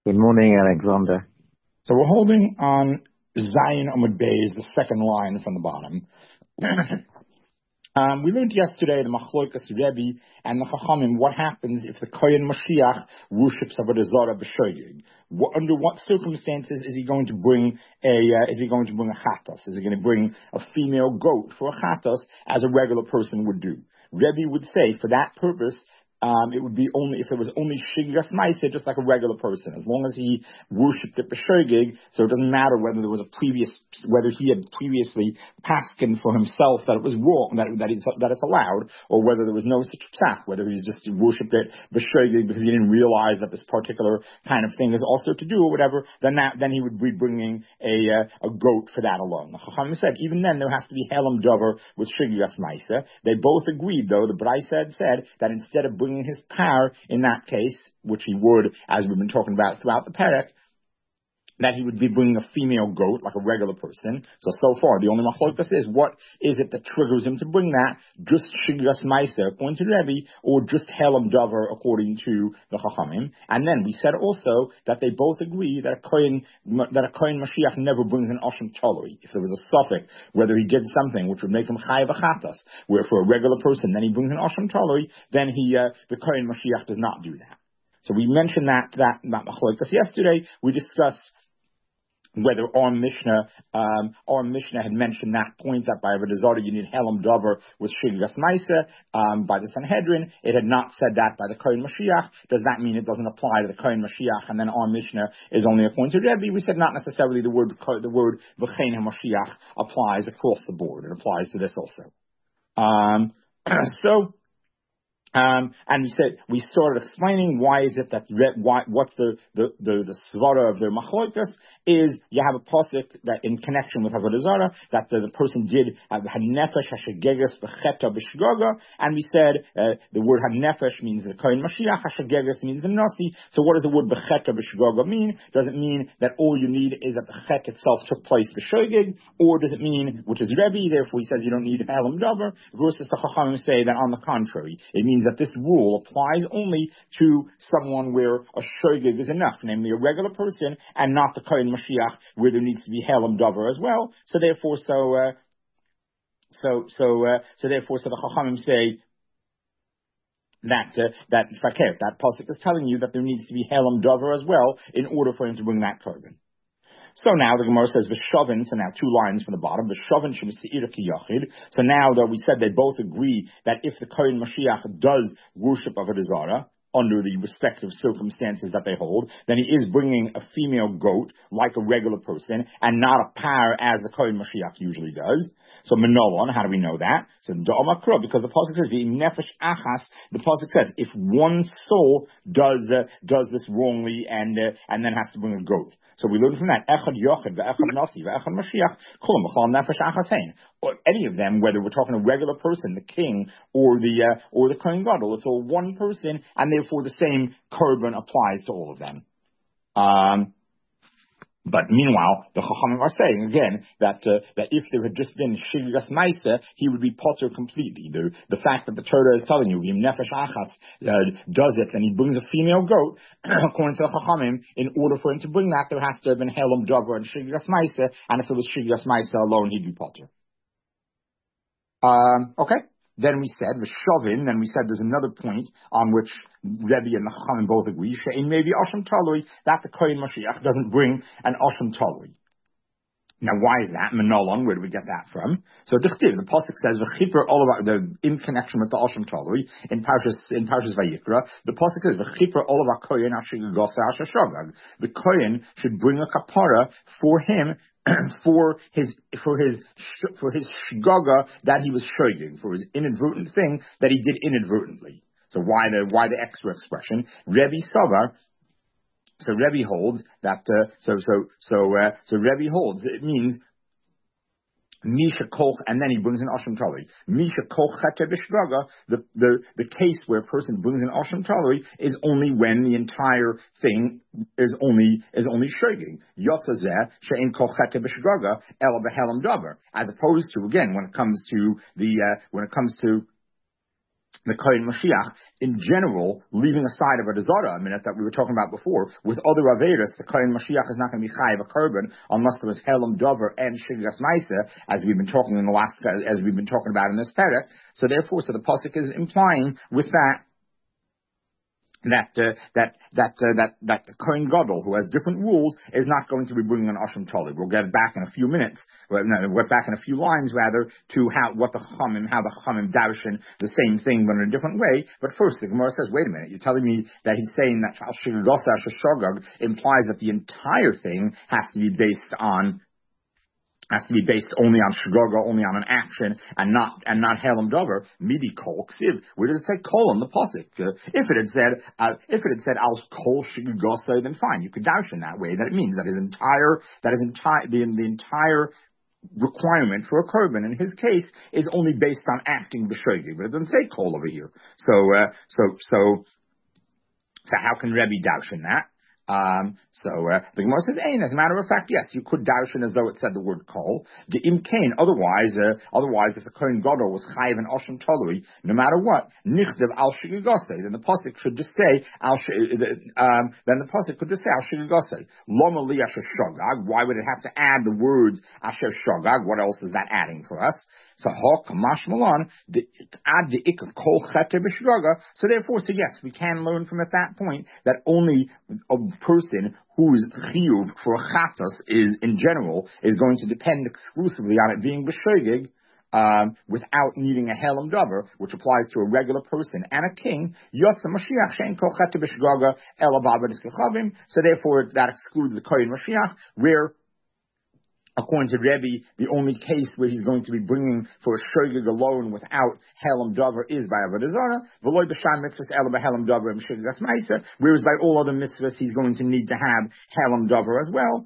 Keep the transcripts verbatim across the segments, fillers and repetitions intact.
Good morning, Alexander. So we're holding on Zion Amud Beis, the second line from the bottom. um, we learned yesterday the Machlokas Rebbe and the Chachamim. What happens if the Kohen Mashiach worships Avodah Zarah b'shoigig? What, under what circumstances is he going to bring a? Uh, is he going to bring a chatas? Is he going to bring a female goat for a chatas as a regular person would do? Rebbe would say for that purpose. Um, it would be only if it was only Shigas Maisa, just like a regular person, as long as he worshipped at B'Shogig. So it doesn't matter whether there was a previous, whether he had previously paskin for himself that it was wrong, that that it's that it's allowed, or whether there was no such psak, whether he just worshipped it B'Shogig because he didn't realize that this particular kind of thing is also to do or whatever. Then that then he would be bringing a uh, a goat for that alone. The Chacham said even then there has to be Helam Dover with Shigas Maisa. They both agreed though. The Brai said said that instead of bringing his power in that case, which he would, as we've been talking about throughout the Perek, that he would be bringing a female goat like a regular person. So, so far, the only machlokas is what is it that triggers him to bring that? Just Shigas Maisa, according to Rebbe, or just Helam Dover, according to the Chachamim. And then we said also that they both agree that a Kohen, that a Kohen Mashiach never brings an Osham Toloi. If there was a suffix, whether he did something which would make him Chayav Achatas, where for a regular person, then he brings an Osham Toloi, then he, uh, the Kohen Mashiach does not do that. So we mentioned that, that, that machlokas yesterday. We discussed whether our Mishnah, um, our Mishnah had mentioned that point that by Avodah Zarah you need Helam Dover with Shigas Maisa, um, by the Sanhedrin. It had not said that by the Kohen Mashiach. Does that mean it doesn't apply to the Kohen Mashiach and then our Mishnah is only appointed Rebbe? We said not necessarily the word, the word V'chein HaMashiach applies across the board. It applies to this also. Um, so, Um, and we said, we started explaining why is it that, why, what's the, the, the, the svara of their machlokas is you have a pasuk that in connection with Avodah Zarah, that the, the person did have nefesh hashagegas v'cheta b'shgaga, and we said, uh, the word nefesh means the Kohen Mashiach, hashagegas means the Nasi. So what does the word b'cheta b'shgaga mean? Does it mean that all you need is that the chet itself took place b'shogig, or does it mean, which is Rebbe, therefore he says you don't need Helam Dover, versus the Chachamim say that on the contrary, it means that this rule applies only to someone where a shogig is enough, namely a regular person, and not the Kohen Mashiach, where there needs to be Helam Dover as well. So therefore, so uh, so so uh, so therefore, so the Chachamim say that uh, that fakir, that pasuk is telling you that there needs to be Helam Dover as well in order for him to bring that korban. So now the Gemara says v'shavin. So now two lines from the bottom. V'shavin shemisi'ira ki yachid. So now that we said they both agree that if the Kohen Mashiach does worship Avodah Zarah under the respective circumstances that they hold, then he is bringing a female goat like a regular person and not a par as the Kohen Mashiach usually does. So menolon, how do we know that? So da'amakra, because the pasuk says nefesh achas. The pasuk says if one soul does uh, does this wrongly and uh, and then has to bring a goat. So we learn from that echad yochid ve'echad nasi ve'echad mashiach kulam b'chal nefesh achasein. Or any of them, whether we're talking a regular person, the king, or the uh, or the kohen gadol, it's all one person, and therefore the same korban applies to all of them. Um, But meanwhile, the Chachamim are saying again that uh, that if there had just been Shigas Maisa, he would be potter completely. The the fact that the Torah is telling you Yim Nefesh Achas uh, does it, and he brings a female goat, according to the Chachamim, in order for him to bring that, there has to have been Helam Dover and Shigas Maisa, and if it was Shigas Maisa alone, he'd be potter. Um, okay. Then we said v'shavin. Then we said there's another point on which Rebbe and the Chachamim both agree. She'in maybe Osham Talui, that the Kohen Mashiach doesn't bring an Osham Talui. Now, why is that? Menolon, where do we get that from? So, the the pasuk says v'chipper all about the in connection with the Osham Talui in Parshas in Parshas Vayikra. The pasuk says v'chipper all about Kohen Ashigagasa Ashashagag. The Kohen should bring a kapara for him. for his for his for his shgaga that he was shogig, for his inadvertent thing that he did inadvertently. So why the why the extra expression? Rebbe Savar. So Rebbe holds that. Uh, so so so uh, so Rebbe holds it means Misha Koch, and then he brings an Osham Talui. Misha Koch Chete B'Shgaga, the, the, the case where a person brings an Osham Talui is only when the entire thing is only, is only shogig. Yotzazeh, She'en Koch Chete B'Shgaga, Ela B'Helam Davar. As opposed to, again, when it comes to the, uh, when it comes to the Kohen Mashiach, in general, leaving aside of a Zara, a minute that we were talking about before, with other Averis, the Kohen Mashiach is not going to be Chayiv a Korban unless there was Helam Dover and Shigas Maisa, as we've been talking in the last, as we've been talking about in this Perek. So therefore, so the Pasuk is implying with that, that uh, that that uh, that that the Kohen Gadol, who has different rules, is not going to be bringing an Asham Tali. We'll get back in a few minutes. Well, no, we'll get back in a few lines rather to how what the Chachamim, how the Chachamim darshan the same thing but in a different way. But first, the Gemara says, "Wait a minute! You're telling me that he's saying that Al Shigagasa Shashogag implies that the entire thing has to be based on." Has to be based only on shgoga, only on an action, and not and not helam dover. Midi kol ksiv. Where does it say kol on the pasuk? Uh, if it had said uh, if it had said al kol shgoga, then fine, you could dash in that way. That it means that his entire that his entire the, the entire requirement for a korban in his case is only based on acting b'shogi. But it doesn't say kol over here. So uh, so so so how can Rebbe dash in that? Um, so, uh, the Gemara says, Ain, as a matter of fact, yes, you could darshan as though it said the word kol. The imkain, otherwise, uh, otherwise, if the Kohen Gadol was chayiv and osham tolui, no matter what, nichdev al shigigosei, then the pasuk should just say, al um, then the pasuk could just say al shigigosei. Loma li asher shogag, why would it have to add the words asher shogag? What else is that adding for us? So hok kamash malon add the ik kol chete b'shgaga. So therefore, so yes, we can learn from at that point that only a person whose chiyuv for a chatas is in general is going to depend exclusively on it being b'shogeg, um, without needing a helam davar, which applies to a regular person and a king. Yotza Mashiach shein kol chete b'shgaga ela b'avad iskachavim. So therefore, that excludes the Kohen Mashiach, where according to Rebbe, the only case where he's going to be bringing for a shogeg alone without helam davar is by avodah zarah. V'loy b'sham mitzvahs ela b'helam davar and b'shigas ma'isa. Whereas by all other mitzvahs, he's going to need to have helam davar as well.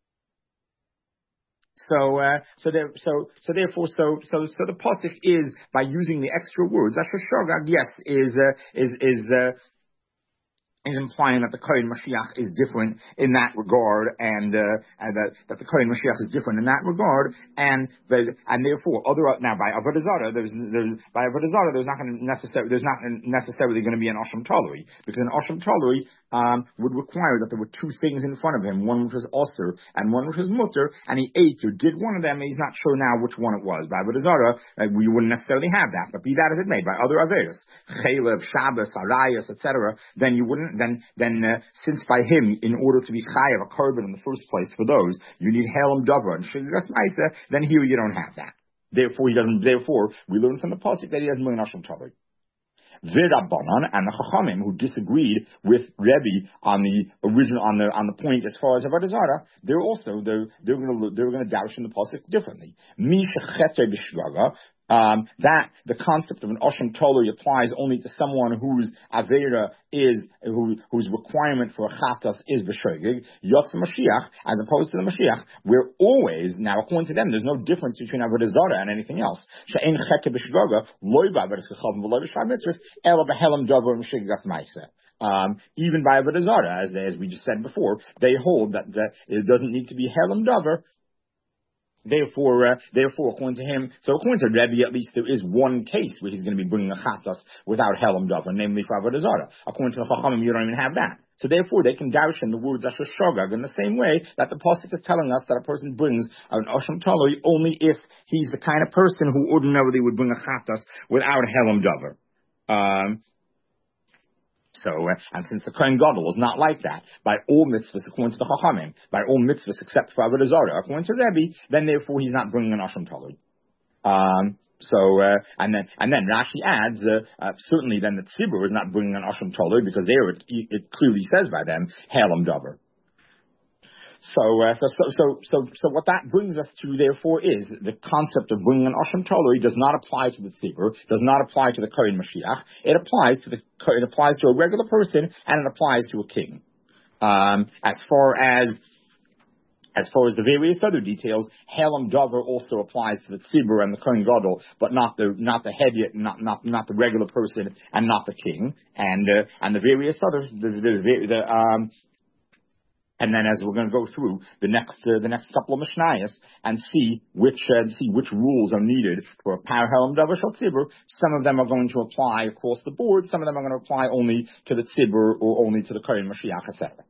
So, uh, so there, so, so therefore, so, so, so the pasuk is by using the extra words. Asher shogeg, yes, is uh, is is. Uh, is implying that the Kohen Mashiach is different in that regard, and, uh, and that, that the Kohen Mashiach is different in that regard, and the, and therefore other now by avodah zarah there's, there's by avodah zarah there's not going to necessarily there's not necessarily going to be an osham talui, because an osham talui um, would require that there were two things in front of him, one which was osir and one which was mutter, and he ate or did one of them, and he's not sure now which one it was. By avodah zarah uh, we wouldn't necessarily have that, but be that as it may, by other averos, chaylev, Shabbos, arayos, et cetera, then you wouldn't. Then, then uh, since by him, in order to be chayav a korban in the first place for those, you need helam davar and shigas ma'isa. Then here you don't have that. Therefore, he doesn't. Therefore, we learn from the pasuk that he doesn't bring an asham talui. V'Rabbanan and the Chachamim who disagreed with Rebbe on the original on the on the point as far as avodah zarah, they're also they're they're going to they're going to dash in the pasuk differently. Mi shechete b'shgaga. Um, that the concept of an osham tolui applies only to someone whose avera is who, whose requirement for a chatas is b'shogeg yotz Mashiach, as opposed to the Mashiach. We're always now, according to them, there's no difference between avodah zarah and anything else. She'en chete b'shgaga loy ba'avodas kechavim v'loy b'shar mitzvahs ela b'helam davar m'shigas ma'isa. Um, even by avodah zarah, as as we just said before, they hold that, that it doesn't need to be helam davar. Therefore, uh, therefore, according to him, so according to Rebbe, at least there is one case where he's going to be bringing a chatas without helam davar, namely for avodah zarah. According to the Chachamim, you don't even have that. So therefore, they can dash in the words asher shogeg in the same way that the pasuk is telling us that a person brings an osham talui only if he's the kind of person who ordinarily would bring a chatas without helam davar. Um, So, uh, and since the Kohen Gadol is not like that, by all mitzvahs according to the Chachamim, by all mitzvahs except for avodah zarah according to Rebbe, then therefore he's not bringing an asham talui. Um, so, uh, and then, and then Rashi adds, uh, uh, certainly then the tzibur is not bringing an asham talui, because there it, it clearly says by them, helam davar. So, uh, so, so, so, so, what that brings us to, therefore, is the concept of bringing an osham talui does not apply to the tzibur, does not apply to the Kohen Mashiach. It applies to the, it applies to a regular person, and it applies to a king. Um, as far as, as far as the various other details, helam davar also applies to the tzibur and the Kohen Gadol, but not the, not the head yet, not, not, not the regular person, and not the king, and, uh, and the various other, the, the, the, the um, And then, as we're going to go through the next uh, the next couple of mishnayos and see which uh, see which rules are needed for a par helam davar shel tzibur, some of them are going to apply across the board. Some of them are going to apply only to the tzibur or only to the kohen mashiach, et cetera.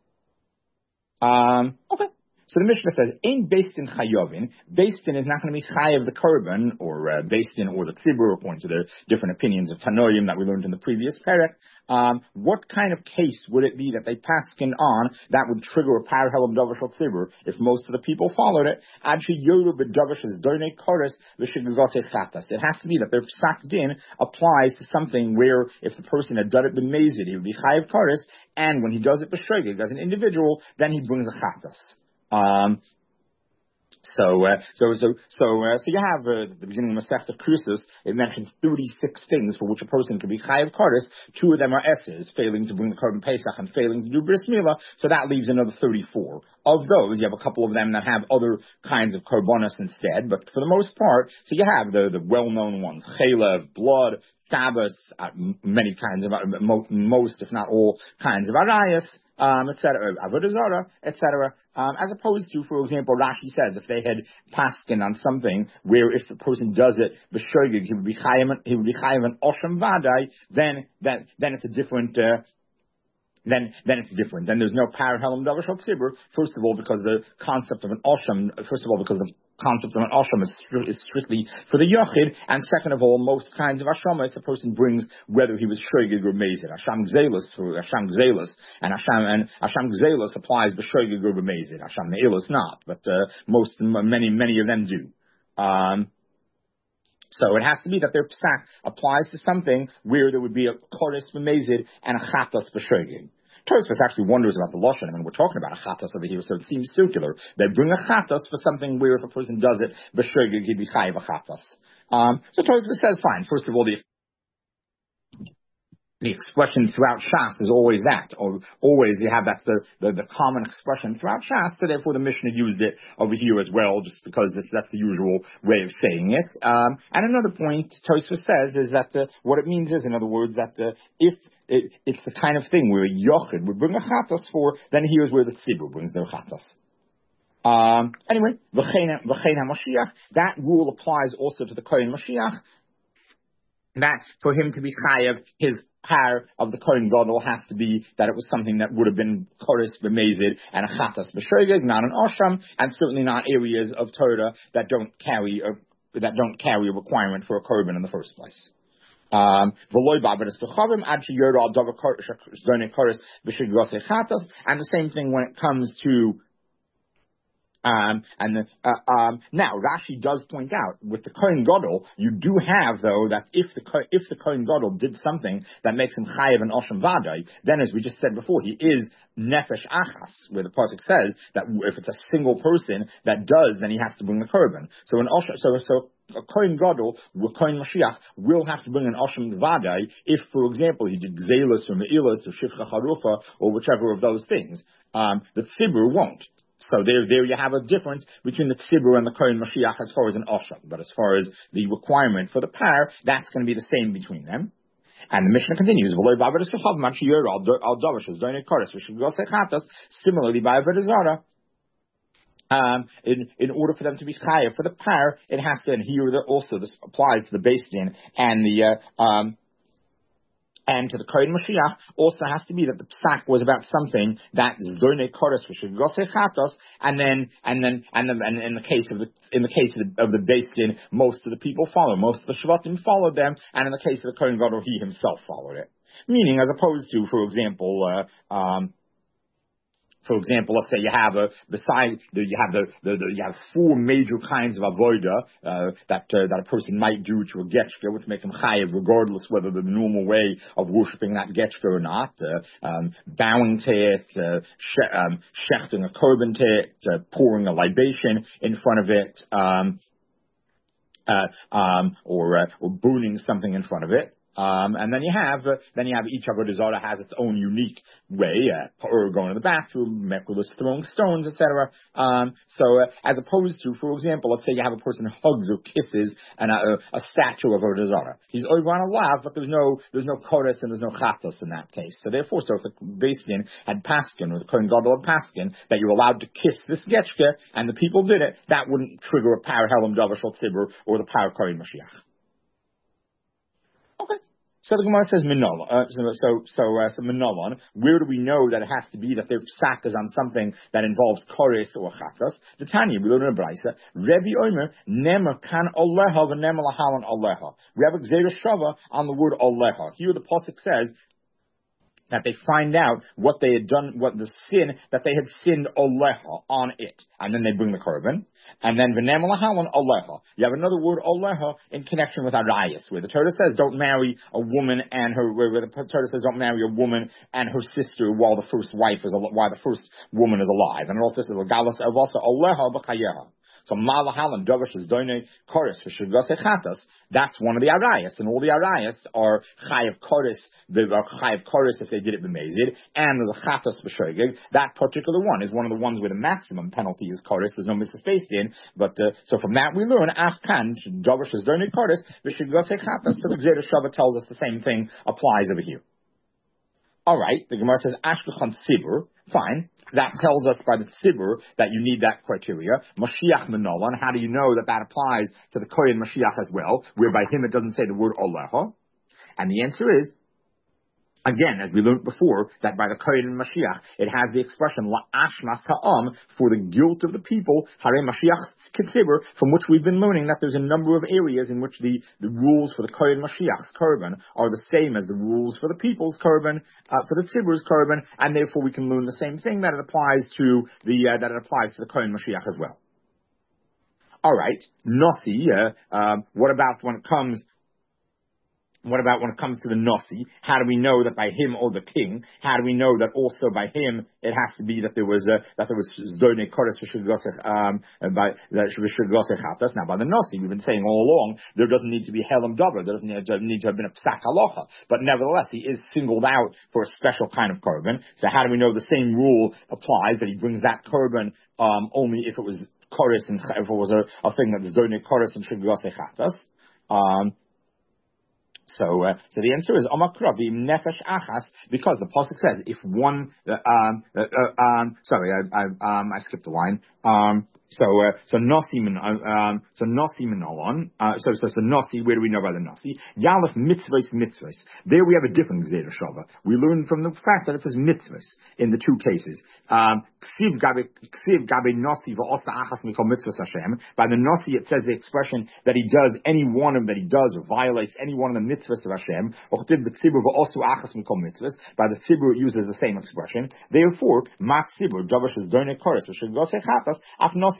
Um, okay. So the Mishnah says, "Ein based in chayovin." Based in is not going to be chayav the korban or uh, based in or the tzibur, according to the different opinions of Tanoim that we learned in the previous parak. Um, what kind of case would it be that they paskin on that would trigger a par helam davar shel tzibur if most of the people followed it? Adshi yoru b'davar shezdoinei koros v'shegagosei chatas. It has to be that their psak din applies to something where if the person had done it b'mezid, he would be chayav koros, and when he does it b'shogeg as an individual, then he brings a chatas. Um, so, uh, so, so, so, uh, so you have, uh, at the beginning of Masechta Krusos, it mentions thirty-six things for which a person can be chayav kares. Two of them are S's, failing to bring the korban Pesach and failing to do bris milah. So that leaves another thirty-four. Of those, you have a couple of them that have other kinds of korbanos instead, but for the most part, so you have the, the well-known ones, chaylev, blood, Shabbos, uh, many kinds of, uh, most, if not all, kinds of arayas, um, et cetera, avodah zarah, et cetera. Um, as opposed to, for example, Rashi says if they had paskin on something where if the person does it b'shogeg, he would be chayav, he would be chayav an osham vadai, then then then it's a different. Uh, Then, then it's different. Then there's no par helam davar shel tzibur. First of all, because the concept of an osham. First of all, because the concept of an osham is, is strictly for the yachid, and second of all, most kinds of ashamas a person brings whether he was shogeg or mezid. Asham gzelos for Asham gzelos, and Asham and Asham gzelos applies b'shogeg or b'mezid. Asham ne'ilos not, but uh, most many many of them do. Um, So it has to be that their psak applies to something where there would be a koris b'mezid and a chatas b'shogeg. Tosfos actually wonders about the lashon. I mean, we're talking about a chatas over here, so it seems circular. They bring a chatas for something where if a person does it b'shogeg, he'd be chayiv a chatas. Um, so Tosfos says, fine. First of all, the The expression throughout Shas is always that, or always you have that's the, the, the common expression throughout Shas, so therefore the Mishnah used it over here as well, just because it's, that's the usual way of saying it. Um, and another point Tosfos says is that uh, what it means is, in other words, that uh, if it, it's the kind of thing where a yochid would bring a chatas for, then here's where the tzibur brings their chatas. Um, anyway, v'chein ha-Mashiach, that rule applies also to the Kohen Mashiach, that for him to be chayav, his par of the Kohen Gadol has to be that it was something that would have been koris b'mezid and a chatas b'shogeg, not an osham, and certainly not areas of Torah that don't carry a, that don't carry a requirement for a korban in the first place. Um, and the same thing when it comes to Um, and uh, um, now Rashi does point out with the Kohen Gadol, you do have though that if the if the Kohen Gadol did something that makes him chayav and osham vadai, then as we just said before, he is nefesh achas, where the pasuk says that if it's a single person that does, then he has to bring the korban. So an osham, so so. A Kohen Gadol, a Kohen Mashiach, will have to bring an Osham Vadai if, for example, he did Gzelis or Me'ilas or Shifcha Charufa or whichever of those things. Um, the Tzibur won't. So there, there you have a difference between the Tzibur and the Kohen Mashiach as far as an Osham. But as far as the requirement for the par, that's going to be the same between them. And the Mishnah continues, similarly by Avodah Zarah. Um, in, in order for them to be chayav for the par, it has to, and here also this applies to the Beis Din and the, uh, um, and to the Kohen Mashiach, also has to be that the psak was about something that zdornei koros v'shegosei chatos, and then, and then, and then, and in the case of the, in the case of the, of the Beis Din, most of the people follow, most of the Shvatim followed them, and in the case of the Kohen Gadol, he himself followed it. Meaning, as opposed to, for example, uh, um, For example, let's say you have a beside you have the, the, the you have four major kinds of avoda uh, that uh, that a person might do to a getchka, which make him chayiv, regardless whether the normal way of worshiping that getchka or not. Uh, um, bowing to it, uh, she, um, shechting a korban to it, uh, pouring a libation in front of it, um, uh, um, or uh, or burning something in front of it. Um, and then you have, uh, then you have each Avodah Zarah has its own unique way, uh, or going to the bathroom, Mekulas throwing stones, et cetera. Um, so, uh, as opposed to, for example, let's say you have a person who hugs or kisses an, uh, a statue of Avodah Zarah. He's over on a lav, but there's no, there's no kodesh and there's no chatos in that case. So therefore, so if the Beiskin had paskin, or the Kohen Gadol had paskin, that you're allowed to kiss this getchke, and the people did it, that wouldn't trigger a par helam davar shel tzibur, or the par kohen Mashiach. Okay. So the Gemara says Minolan. Uh, so so so, uh, so Minolan. Where do we know that it has to be that their sack is on something that involves koris or chatas? The Tanya we learn in a brayso. Rebbe Omer nemer kan oleha v'nemer lahalan oleha. We have a gzeira shava on the word oleha. Here the pasuk says that they find out what they had done, what the sin, that they had sinned oleha on it. And then they bring the korban. And then v'nem lahalan oleha. You have another word oleha in connection with arayas, where the Torah says don't marry a woman and her, where the Torah says don't marry a woman and her sister while the first wife is, while the first woman is alive. And it also says galas avasa oleha b'chayeha. So malahalan davash is doine chorus for shugase chatas. That's one of the arayas, and all the arayas are chayav chorus, chayav chorus if they did it b'mezid, and there's a chatas b'shogeg. That particular one is one of the ones where the maximum penalty is chorus. There's no misspaced in, but uh, so from that we learn afkan davash is doine chorus v'shugase chatas. So the Gzeira Shava tells us the same thing applies over here. All right, the Gemara says Ashkechan Tzibur. Fine, that tells us by the Tzibur that you need that criteria. Mashiach Menolan. How do you know that that applies to the Kohen Mashiach as well? Where by him it doesn't say the word Oleha. And the answer is, again, as we learned before, that by the Kohen and Mashiach, it has the expression la'ashmas ha'am, for the guilt of the people, hare Mashiach kitzibur, from which we've been learning that there's a number of areas in which the, the rules for the Kohen Mashiach's korban are the same as the rules for the people's korban, uh, for the tzibur's korban, and therefore we can learn the same thing that it applies to the uh, that it applies to the Kohen Mashiach as well. All right, Nasi. Uh, um, what about when it comes? What about when it comes to the Nasi? How do we know that by him or the king? How do we know that also by him it has to be that there was uh, that there was Zdone Kodesh V'Shugosech um by that V'Shugosech Chatas? Now by the Nasi, we've been saying all along there doesn't need to be Helam Davar, there doesn't need to, need to have been a Psak Halacha, but nevertheless he is singled out for a special kind of korban. So how do we know the same rule applies, that he brings that korban um only if it was Kodesh and if it was a, a thing that was Zdone Kodesh and V'Shugosech Chatas? Um. So, uh, so the answer is Omakravi Nefesh Achas, because the pasuk says if one, uh, um, uh, uh, um, sorry, I, I, um, I skipped a line. Um, so, uh, so Nasi, um, so Nasi Minolan, uh, so, so, so Nasi, where do we know about the Nasi? Yalef mitzvahs mitzvahs. There we have a different Gzeira Shava. We learn from the fact that it says mitzvahs in the two cases. Um, Ksiv gabe, Ksiv gabe Nasi v'osta achas mikol mitzvahs Hashem. By the Nasi it says the expression that he does any one of, that he does or violates any one of the mitzvahs of Hashem. Ochtiv v'tzibur v'osu achas mikol mitzvahs. By the tzibur it uses the same expression. Therefore, mat tzibur, davash is doine koris, v'shig gosei chatas, af Nasi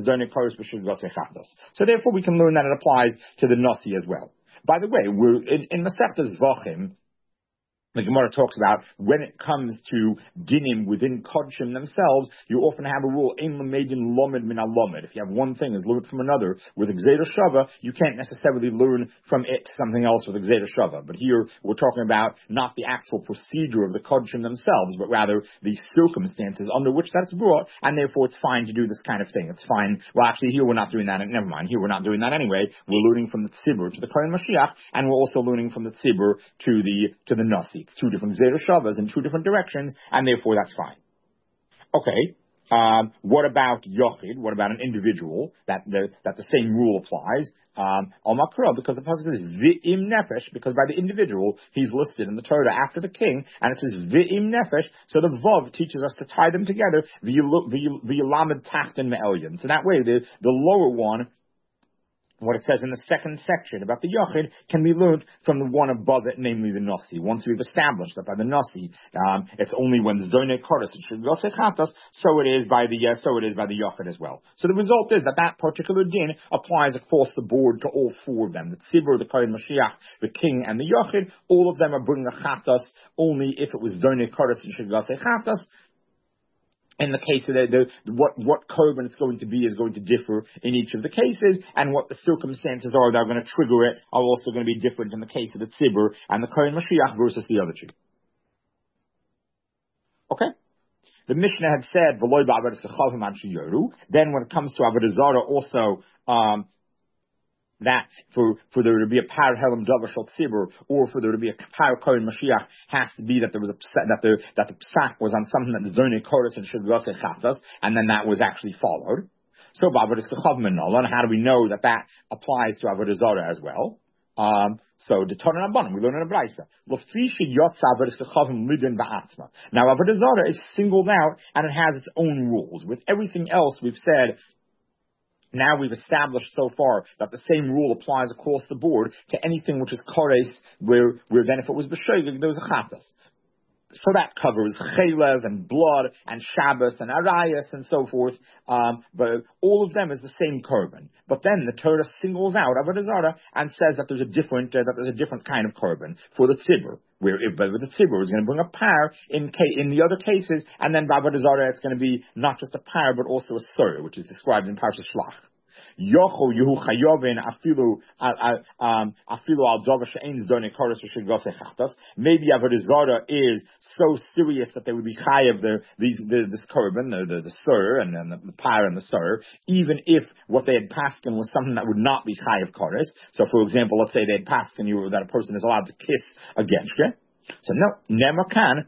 so therefore we can learn that it applies to the Nasi as well. By the way, we're in, in Masechtas Zvachim, the Gemara talks about when it comes to dinim within kodshim themselves, you often have a rule, ein lamedin lomed min alomed. If you have one thing is learned from another, with a Gzeira Shava, you can't necessarily learn from it something else with a Gzeira Shava. But here, we're talking about not the actual procedure of the kodshim themselves, but rather the circumstances under which that's brought, and therefore it's fine to do this kind of thing. It's fine. Well, actually, here we're not doing that. Never mind. Here we're not doing that anyway. We're learning from the tzibur to the Kohen Mashiach, and we're also learning from the tzibur to the, to the Nasi. It's two different Gzeira Shavas in two different directions, and therefore that's fine. Okay. Um, what about Yochid? What about an individual? That the that the same rule applies. Um, Al Makra, because the pasuk says V'im Nefesh, because by the individual he's listed in the Torah after the king, and it says V'im Nefesh. So the Vav teaches us to tie them together. V'yilamed Tachton Me'elyon. So that way the the lower one, what it says in the second section about the Yochid, can be learned from the one above it, namely the Nasi. Once we've established that by the Nasi, um, it's only when the Zdone Kodesh and Shugosei Chatas, so it is by the uh, so it is by the Yochid as well. So the result is that that particular din applies across the board to all four of them: the Tzibur, the Kohen Mashiach, the King, and the Yochid. All of them are bringing a Chatas only if it was Zdone Kodesh and Shugosei Chatas. in the case of the, the what what korban it's going to be is going to differ in each of the cases, and what the circumstances are that are going to trigger it are also going to be different in the case of the tzibur and the Kohen Mashiach versus the other two. Okay? The Mishnah had said, "V'loy ba'avodas kechavim ad sheyoru." Then when it comes to avodah zarah, also um, that for, for there to be a par helam davar shel tzibur, or for there to be a par Kohen Mashiach, has to be that there was a that the that the psak was on something that the zonei koros and shegase chatas, and then that was actually followed. So ba'avodas kechavim and nolan. How do we know that that applies to avodah zarah as well? Um, so the Torah Rabbanim, we learn in a brayso. Now avodah zarah is singled out and it has its own rules. With everything else we've said, now we've established so far that the same rule applies across the board to anything which is kores, where where then if it was b'shoigig, there was a chatas. So that covers chaylev and blood and Shabbos and arayas and so forth. Um, but all of them is the same korban. But then the Torah singles out avodah zarah and says that there's a different uh, that there's a different kind of korban for the tzibur. Where if but with the tzibur is going to bring a par in ca- in the other cases, and then by avodah zarah it's going to be not just a par but also a sur, which is described in Parsha Shlach. Yocho Yehu Chayovin Afilu um Afilu Al Davar She'ein Zonei Koros V'Shegase Chatas. Maybe avodah zarah is so serious that they would be chayav the these the, this korban, the the, the sur and then the, the par and the sur, even if what they had paskin was something that would not be chayav koros. So, for example, let's say they had paskin you that a person is allowed to kiss a genshke. So no, never can.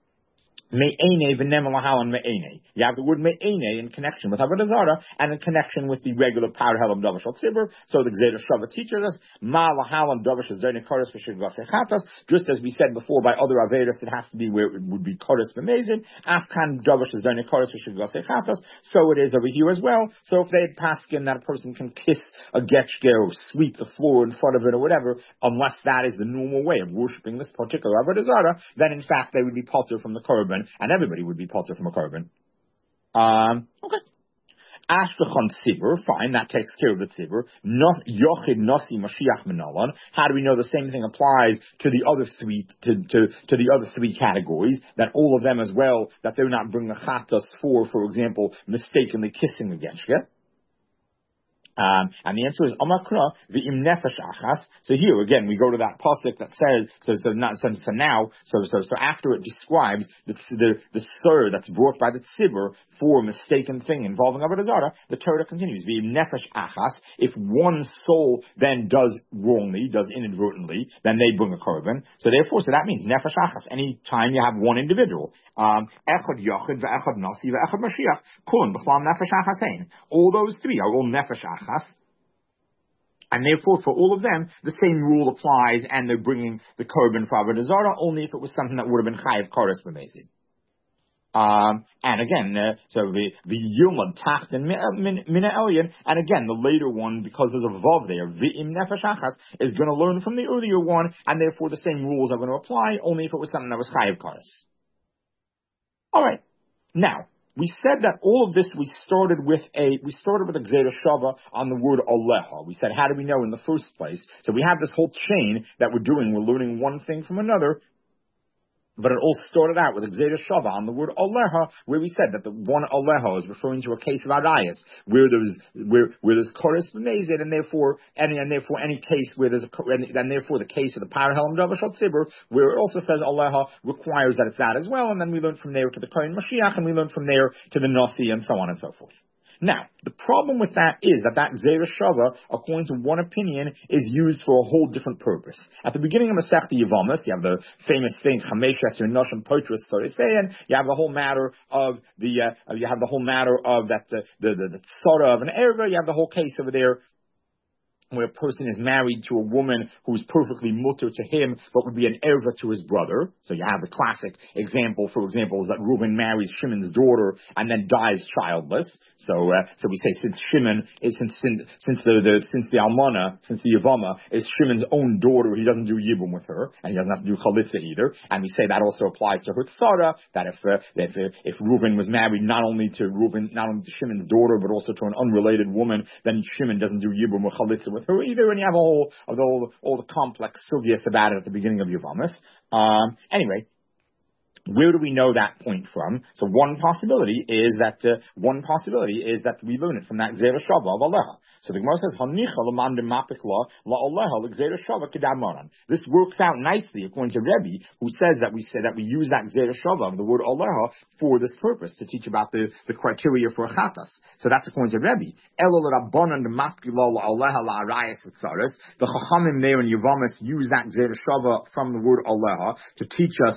Me'ene v'nemalahalan me'ene. You have the word me'ene in connection with avodah zarah and in connection with the regular par helam davar shel tzibur. So the Gzeira Shava teaches us ma'alahalan davar shel zonei koros v'shegase chatas. Just as we said before, by other averos it has to be where it would be koros v'mezid. Afkan davar shel zonei koros v'shegase chatas. So it is over here as well. So if they had paskin that a person can kiss a getchke or sweep the floor in front of it or whatever, unless that is the normal way of worshiping this particular avodah zarah, then in fact they would be potter from the korban. And everybody would be potter from a korban. Um, okay. Ashkechon tzibur, fine, that takes care of the tzibur. Yochid nasi Mashiach menalan. How do we know the same thing applies to the other three to, to, to the other three categories? That all of them as well, that they're not bringing a chatas for, for example, mistakenly kissing a genshke. Um, and the answer is Amakra v'im nefesh achas. So here again we go to that pasuk that says so. So not so, so now so so so after it describes the the, the sur that's brought by the tzibur for a mistaken thing involving avodah zarah, the Torah continues v'im nefesh achas. If one soul then does wrongly, does inadvertently, then they bring a korban. So therefore, so that means nefesh achas. Any time you have one individual, um, echad yachid ve'echad nasi ve'echad mashiach kun b'chlam nefesh achasein. All those three are all nefesh achas. And therefore, for all of them, the same rule applies, and they're bringing the korban for avodah zarah only if it was something that would have been chayav koros b'mezid. Um, and again, uh, so the the yilmad tacht and mina elyon, and again the later one, because there's a vav there, v'im nefesh achas, is going to learn from the earlier one, and therefore the same rules are going to apply only if it was something that was chayav koros. All right, now. We said that all of this we started with a we started with a Gzeira Shava on the word Aleha. We said, how do we know in the first place? So we have this whole chain that we're doing. We're learning one thing from another. But it all started out with a Gzeira Shava on the word Aleha, where we said that the one Aleha is referring to a case of Arayas, where there's where where there's Koros B'mezid, and therefore any and therefore any case where there's a and, and therefore the case of the Par Helam Davar Shel Tzibur, where it also says Aleha requires that it's that as well, and then we learn from there to the Kohen Mashiach, and we learn from there to the Nasi, and so on and so forth. Now, the problem with that is that that Gzeira Shava, according to one opinion, is used for a whole different purpose. At the beginning of Masechta Yevamos, you have the famous thing, Chamesh Esher Noshim Potros, so they say, and you have the whole matter of the, uh, you have the whole matter of that, uh, the, the, the tzara of an erva, you have the whole case over there, where a person is married to a woman who's perfectly mutter to him, but would be an erva to his brother. So you have the classic example, for example, is that Reuben marries Shimon's daughter and then dies childless. So, uh, so we say since Shimon is since since, since the, the since the Almana, since the Yavama is Shimon's own daughter, he doesn't do Yibum with her, and he doesn't have to do Chalitza either. And we say that also applies to her tzara, that if uh, if uh, if Reuben was married not only to Reuben, not only to Shimon's daughter, but also to an unrelated woman, then Shimon doesn't do Yibum or Chalitza with her either. And you have all of the all, all the complex sugyas about it at the beginning of Yavamas. Um, anyway. Where do we know that point from? So one possibility is that uh, one possibility is that we learn it from that Gzeira Shava of Aleha. So the Gemara says, "Hanicha l'mandim mapikla la'aleha l'Gzeira Shava kedamaran." This works out nicely according to Rebbe, who says that we say that we use that Gzeira Shava of the word Aleha for this purpose to teach about the, the criteria for a chatas. So that's according to Rebbe. Elo l'rabbanan mapikla la'aleha la'arayas v'tzaris. The Chachamim there in Yavamas use that Gzeira Shava from the word Aleha to teach us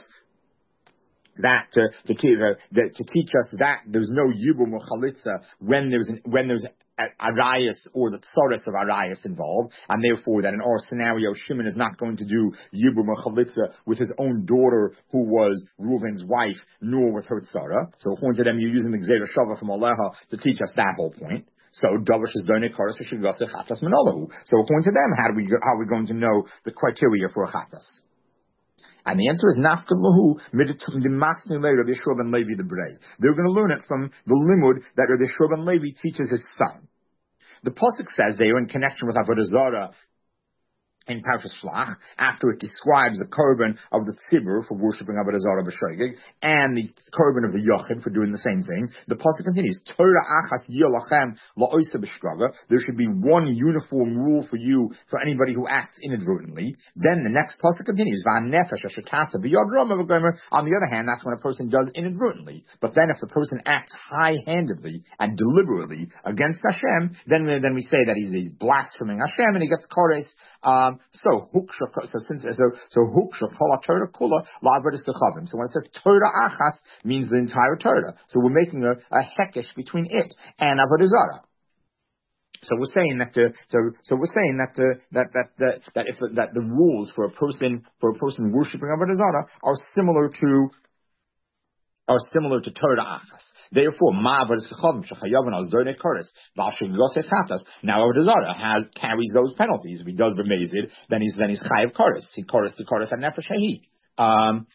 that uh, to, uh, that, to teach us that there's no yibum or chalitza when there's an, when there's arayas or the tsaris of arayas involved, and therefore that in our scenario Shimon is not going to do yibum or chalitza with his own daughter who was Reuven's wife, nor with her tzara. So according to them, you're using the Gzeira Shava from Aleha to teach us that whole point. So Davish is doing karas v'shigase chatas menolahu. So according to them, how do we how are we going to know the criteria for a chatas? And the answer is nafkan lahu midmasni le Rabbi Yeshua ben Levi the Brei. They're going to learn it from the limud that Rabbi Yeshua ben Levi teaches his son. The pasuk says there in connection with Avodah Zarah in Parshas Shlach, after it describes the korban of the tzibur for worshipping Avodah Zarah b'shogeg and the korban of the yochid for doing the same thing, the pasuk continues, Torah achas yilachem la'oisa b'shgaga. There should be one uniform rule for you for anybody who acts inadvertently. Then the next pasuk continues, va'nefesh ashetasa b'yod rama v'gomer. On the other hand, that's when a person does inadvertently. But then if the person acts high-handedly and deliberately against Hashem, then then we say that he's, he's blaspheming Hashem and he gets kores. Um, so huksha, so since so so huksha kol Torah kula la'avodas kechavim. So when it says Torah achas, means the entire Torah. So we're making a, a hekesh between it and avodah zarah. So we're saying that uh, so so we're saying that uh, that that that that if that the rules for a person for a person worshiping avodah zarah are similar to are similar to Torah achas. Therefore, ma'avodas kechavim shechayav al zonei koris v'ashigosei chatas. Now, Avodah Zarah has carries those penalties. If he does b'mezid, then he's then he's chayav koris. He koris to koris and nefesh hahi. Um.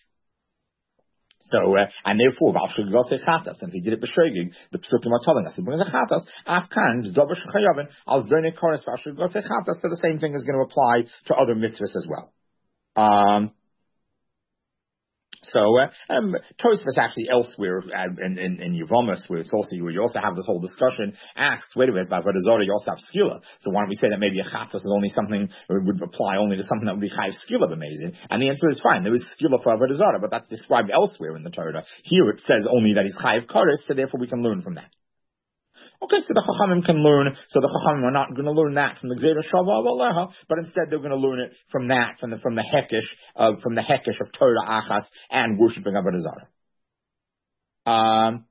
So, uh, and therefore, v'ashigosei chatas. And if he did it b'shogeg, the psukim are telling us he brings a chatas. Afkan davar shechayavin al zonei koris v'ashigosei chatas. So the same thing is going to apply to other mitzvahs as well. Um. So, uh, um, Tosfos actually elsewhere uh, in, in, in Yevamos, where it's also, where you also have this whole discussion, asks, wait a minute, by Avodah Zarah you also have skila. So why don't we say that maybe a chatas is only something, or would apply only to something that would be chayiv skila b'mezid? And the answer is fine, there is skila for Avodah Zarah, but that's described elsewhere in the Torah. Here it says only that he's chayiv kares, so therefore we can learn from that. Okay, so the Chachamim can learn, so the Chachamim are not going to learn that from the Gzeira Shava of Aleha, but instead they're going to learn it from that, from the, from the Hekesh of, from the Hekesh of Torah Achas and worshipping Avodah Zarah. Um,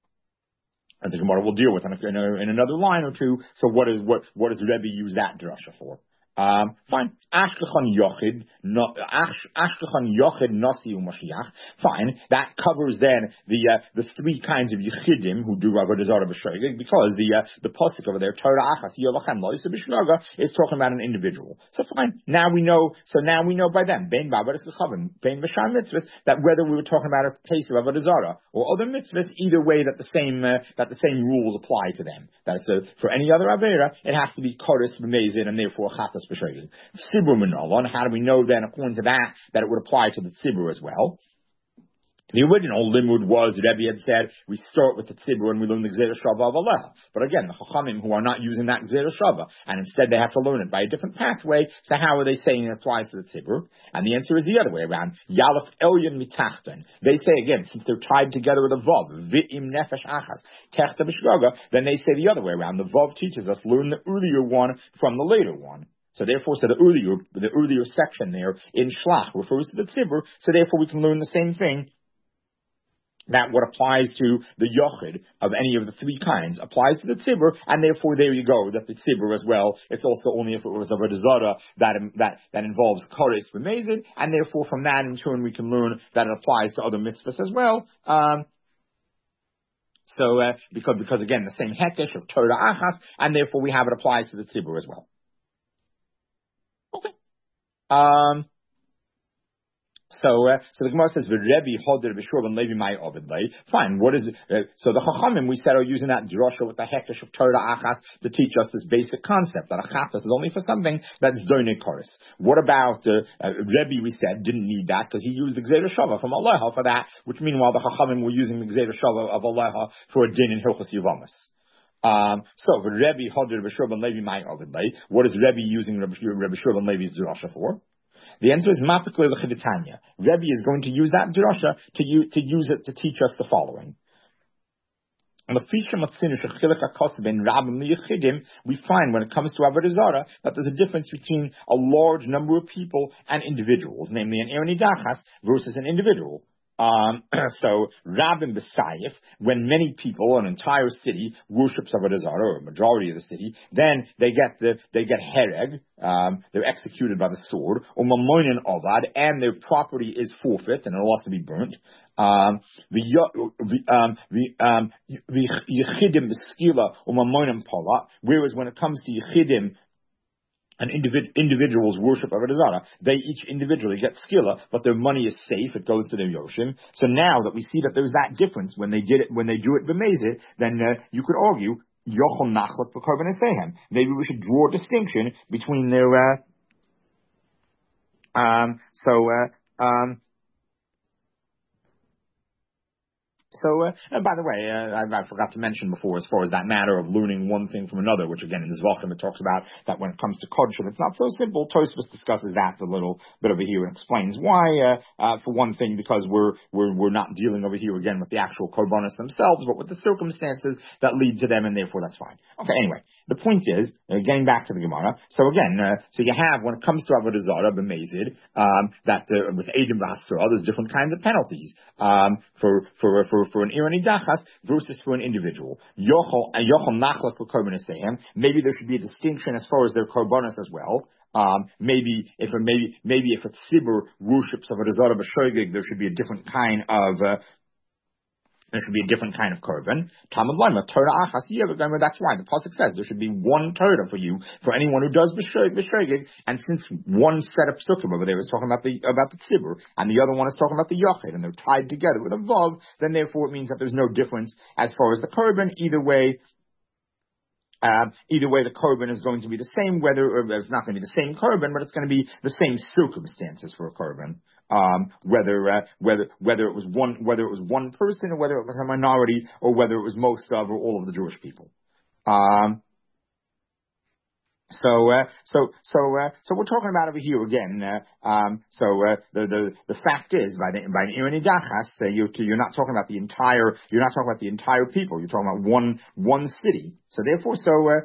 I think Gemara will deal with in, a, in, a, in another line or two, so what is, what, what does Rebbe use that drasha for? Um, fine. Ashkechan Yochid, no, Ashkechan Yochid Nasi Umashiach. Fine. That covers then the uh, the three kinds of Yechidim who do Avodah Zarah b'shogeg, because the uh, the pasuk over there, Torah Achas Yolachem Loisa b'shogeg, is talking about an individual. So fine. Now we know. So now we know by them, Bein Ba'avodas Kechavim, Bein B'Sham Mitzvahs, that whether we were talking about a case of Avodah Zarah or other mitzvahs, either way that the same uh, that the same rules apply to them. That's a, for any other avera, it has to be koris b'mezid and therefore chatas. Tzibur Minalon, how do we know then, according to that, that it would apply to the Tzibur as well? The original limud was, Rebbe had said, we start with the Tzibur and we learn the Gzeira Shava of Aleha. But again, the Chachamim who are not using that Gzeira Shava, and instead they have to learn it by a different pathway, so how are they saying it applies to the Tzibur? And the answer is the other way around. Yalef Elyon Mitachtan. They say again, since they're tied together with a Vav, V'im Nefesh Achas, Techta B'Shgaga, then they say the other way around. The Vav teaches us, learn the earlier one from the later one. So therefore, so the earlier, the earlier section there in Shlach refers to the Tzibur, so therefore we can learn the same thing, that what applies to the Yochid of any of the three kinds applies to the Tzibur, and therefore there you go, that the Tzibur as well, it's also only if it was Avodah Zarah that, that, that involves Koris V'mezid, and therefore from that in turn we can learn that it applies to other mitzvahs as well. Um, so, uh, because, because again, the same Hekesh of Torah Achas, and therefore we have it applies to the Tzibur as well. Okay. Um, So, uh, so the Gemara says, "V'Rebbe Hoder b'Shur ben Levi Mai Ovid Lei." Fine. What is it? Uh, so the Chachamim we said are using that drasha with the hekesh of Torah Achas to teach us this basic concept that a chatas is only for something that's doinei koris. What about uh, uh, Rebbe? We said didn't need that because he used the Gzeira Shava from Allah for that, which meanwhile the Chachamim were using the Gzeira Shava of Allah for a din in Hilchos Yivamis. Um, so, Rebbe Hoder b'Shur ben Levi Mai Ovid Lei. What is Rebbe using Rebbe Shur ben Levi's drasha for? The answer is Mapikle l'Chiditanya. Rebbe is going to use that drasha to use, to use it to teach us the following. We find when it comes to Avodah Zarah that there's a difference between a large number of people and individuals, namely an Aaron Idachas versus an individual. Um, so, Rabin B'Sayif, when many people, an entire city, worships Avodah Zarah, or a majority of the city, then they get the, they get hereg, um, they're executed by the sword, or mamonin ovad, and their property is forfeit, and it will have to be burnt. Um, the, um, the, um, the Yechidim B'Skila, or mamonin pola, whereas when it comes to Yechidim, and individ- individuals worship Avodah Zarah, they each individually get skilla, but their money is safe, it goes to their yoshim. So now that we see that there's that difference when they did it, when they do it b'mezid, then uh, you could argue, yochel nachlot b'korban esehem. Maybe we should draw a distinction between their, uh, um, so, uh, um, So, uh, and by the way, uh, I, I forgot to mention before, as far as that matter of learning one thing from another, which again in the Zvachim it talks about that when it comes to Kodshim, it's not so simple. Tosfos discusses that a little bit over here and explains why. Uh, uh, for one thing, because we're we're we're not dealing over here again with the actual korbanos themselves, but with the circumstances that lead to them, and therefore that's fine. Okay, anyway, the point is, uh, getting back to the Gemara. So again, uh, so you have when it comes to Avodah Zarah b'mezid, um, that uh, with Eidim v'Hasra, there's different kinds of penalties um, for for for for an Irani Dachas versus for an individual. Yochel Nachlat for Korban Esehem. Maybe there should be a distinction as far as their Korbanos as well. Um, maybe if a, maybe maybe if a tzibur worships of a Avodah Zarah b'Shoigig, there should be a different kind of uh, there should be a different kind of korban. Talmud Lama, Torah Achas, yeah, that's why the pasuk says there should be one Torah for you, for anyone who does b'shogeg. And since one set of psukim over there is talking about the about the tzibur, and the other one is talking about the yochid, and they're tied together with a vav, then therefore it means that there's no difference as far as the korban. Either way, Um, either way, the korban is going to be the same, whether, or it's not going to be the same korban, but it's going to be the same circumstances for a korban. Um, whether, uh, whether, whether it was one, whether it was one person, or whether it was a minority, or whether it was most of, or all of the Jewish people. Um, So, uh, so, so, uh, so we're talking about over here again. Uh, um, so, uh, the, the, the fact is, by the, by the Irani Dachas, uh, you, you're not talking about the entire, you're not talking about the entire people. You're talking about one, one city. So therefore, so, uh,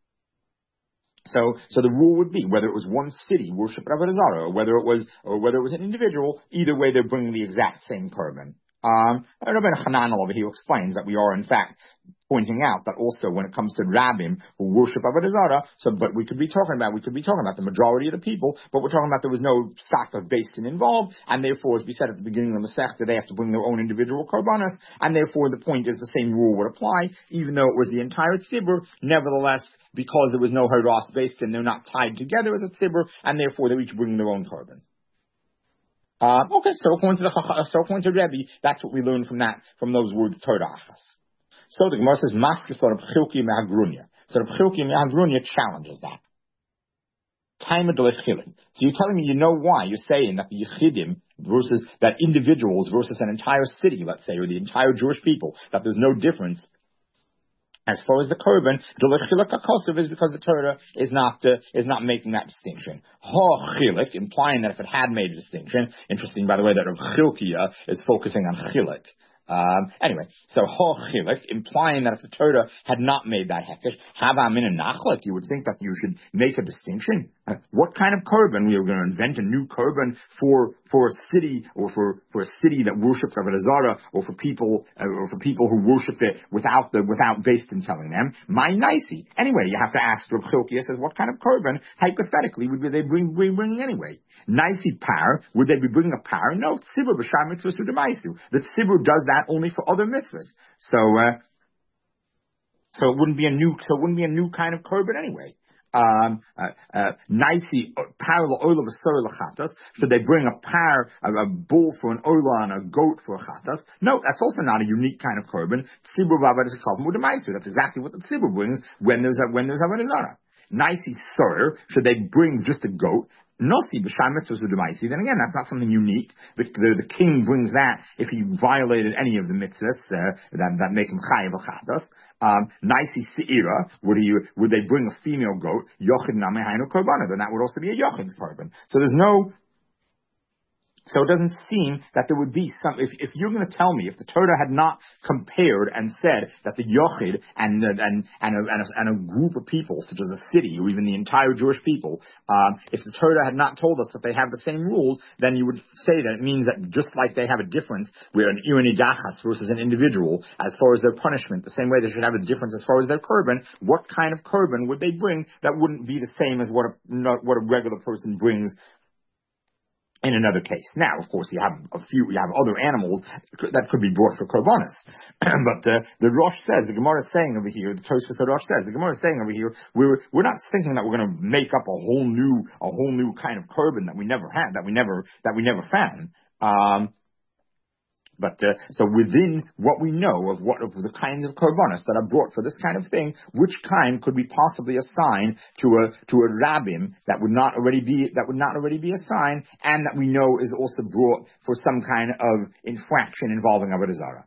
so, so the rule would be whether it was one city worship Avodah Zarah, or whether it was, or whether it was an individual. Either way, they're bringing the exact same korban. Um, Rabbi Hanan over here explains that we are in fact pointing out that also when it comes to rabbim who worship Avodah Zarah, so but we could be talking about we could be talking about the majority of the people, but we're talking about there was no sack of basin involved, and therefore, as we said at the beginning of the Masechta, they have to bring their own individual korbanos, and therefore the point is the same rule would apply, even though it was the entire tzibur. Nevertheless, because there was no haras basin, they're not tied together as a tzibur, and therefore they each bring their own korban. Uh, okay, so according to the so according to Rebbe, that's what we learn from that, from those words, Torah Achas. So the Gemara says, Maskif Reb Chilki me'Hagrunya. So Reb Chilki me'Hagrunya challenges that. Taima d'lechilim. So you're telling me you know why you're saying that the Yechidim versus, that individuals versus an entire city, let's say, or the entire Jewish people, that there's no difference as far as the korban, is because the Torah is not uh, is not making that distinction. Ha chilik, implying that if it had made a distinction, interesting by the way that Rav Chilkiah is focusing on chilik. Um, anyway, so ha chilik, implying that if the Torah had not made that hekesh, hava min a nachlik, you would think that you should make a distinction. Uh, what kind of korban? We are going to invent a new korban for for a city, or for, for a city that worships Avodah Zarah, or for people uh, or for people who worship it without the without based in telling them. My nicey. Anyway, you have to ask Rav Chilkiah says, what kind of korban hypothetically would they bring bring bringing anyway? Nicey par, would they be bringing a par? No, tzibur b'shar mitzvahs u'demaisu. The tzibur does that only for other mitzvahs. So uh, so it wouldn't be a new so it wouldn't be a new kind of korban anyway. Um, uh, uh, nicey, parallel oila v'sor l'chatas. Should they bring a par, a, a bull for an oila and a goat for a chatas? No, that's also not a unique kind of korban. Tzibur b'avodas kavim u'demaisa. That's exactly what the tzibur brings when there's a, when there's avodah zarah. Nicey sir, should they bring just a goat? Nosi b'sham mitzvahs u'demaisi. Then again, that's not something unique. The, the, the king brings that if he violated any of the mitzvahs uh, that that make him chayav chatas. Um, nicey seira, would he, would they bring a female goat? Yochid name hainu korbana. Then that would also be a yochid's korban. So there's no, so it doesn't seem that there would be some, if, if you're going to tell me, if the Torah had not compared and said that the yochid and, and, and, a, and, a, and a group of people, such as a city or even the entire Jewish people, um, if the Torah had not told us that they have the same rules, then you would say that it means that just like they have a difference where an iranidachas versus an individual, as far as their punishment, the same way they should have a difference as far as their korban, what kind of korban would they bring that wouldn't be the same as what a, what a regular person brings in another case? Now, of course, you have a few, you have other animals that could be brought for korbanos. But uh, the Rosh says, the Gemara is saying over here, the Tosfos Rosh says, the Gemara is saying over here, we're we're not thinking that we're going to make up a whole new a whole new kind of korban that we never had, that we never that we never found. Um, But uh, so within what we know of what of the kinds of korbanos that are brought for this kind of thing, which kind could we possibly assign to a to a rabbim that would not already be that would not already be assigned, and that we know is also brought for some kind of infraction involving avodah zarah.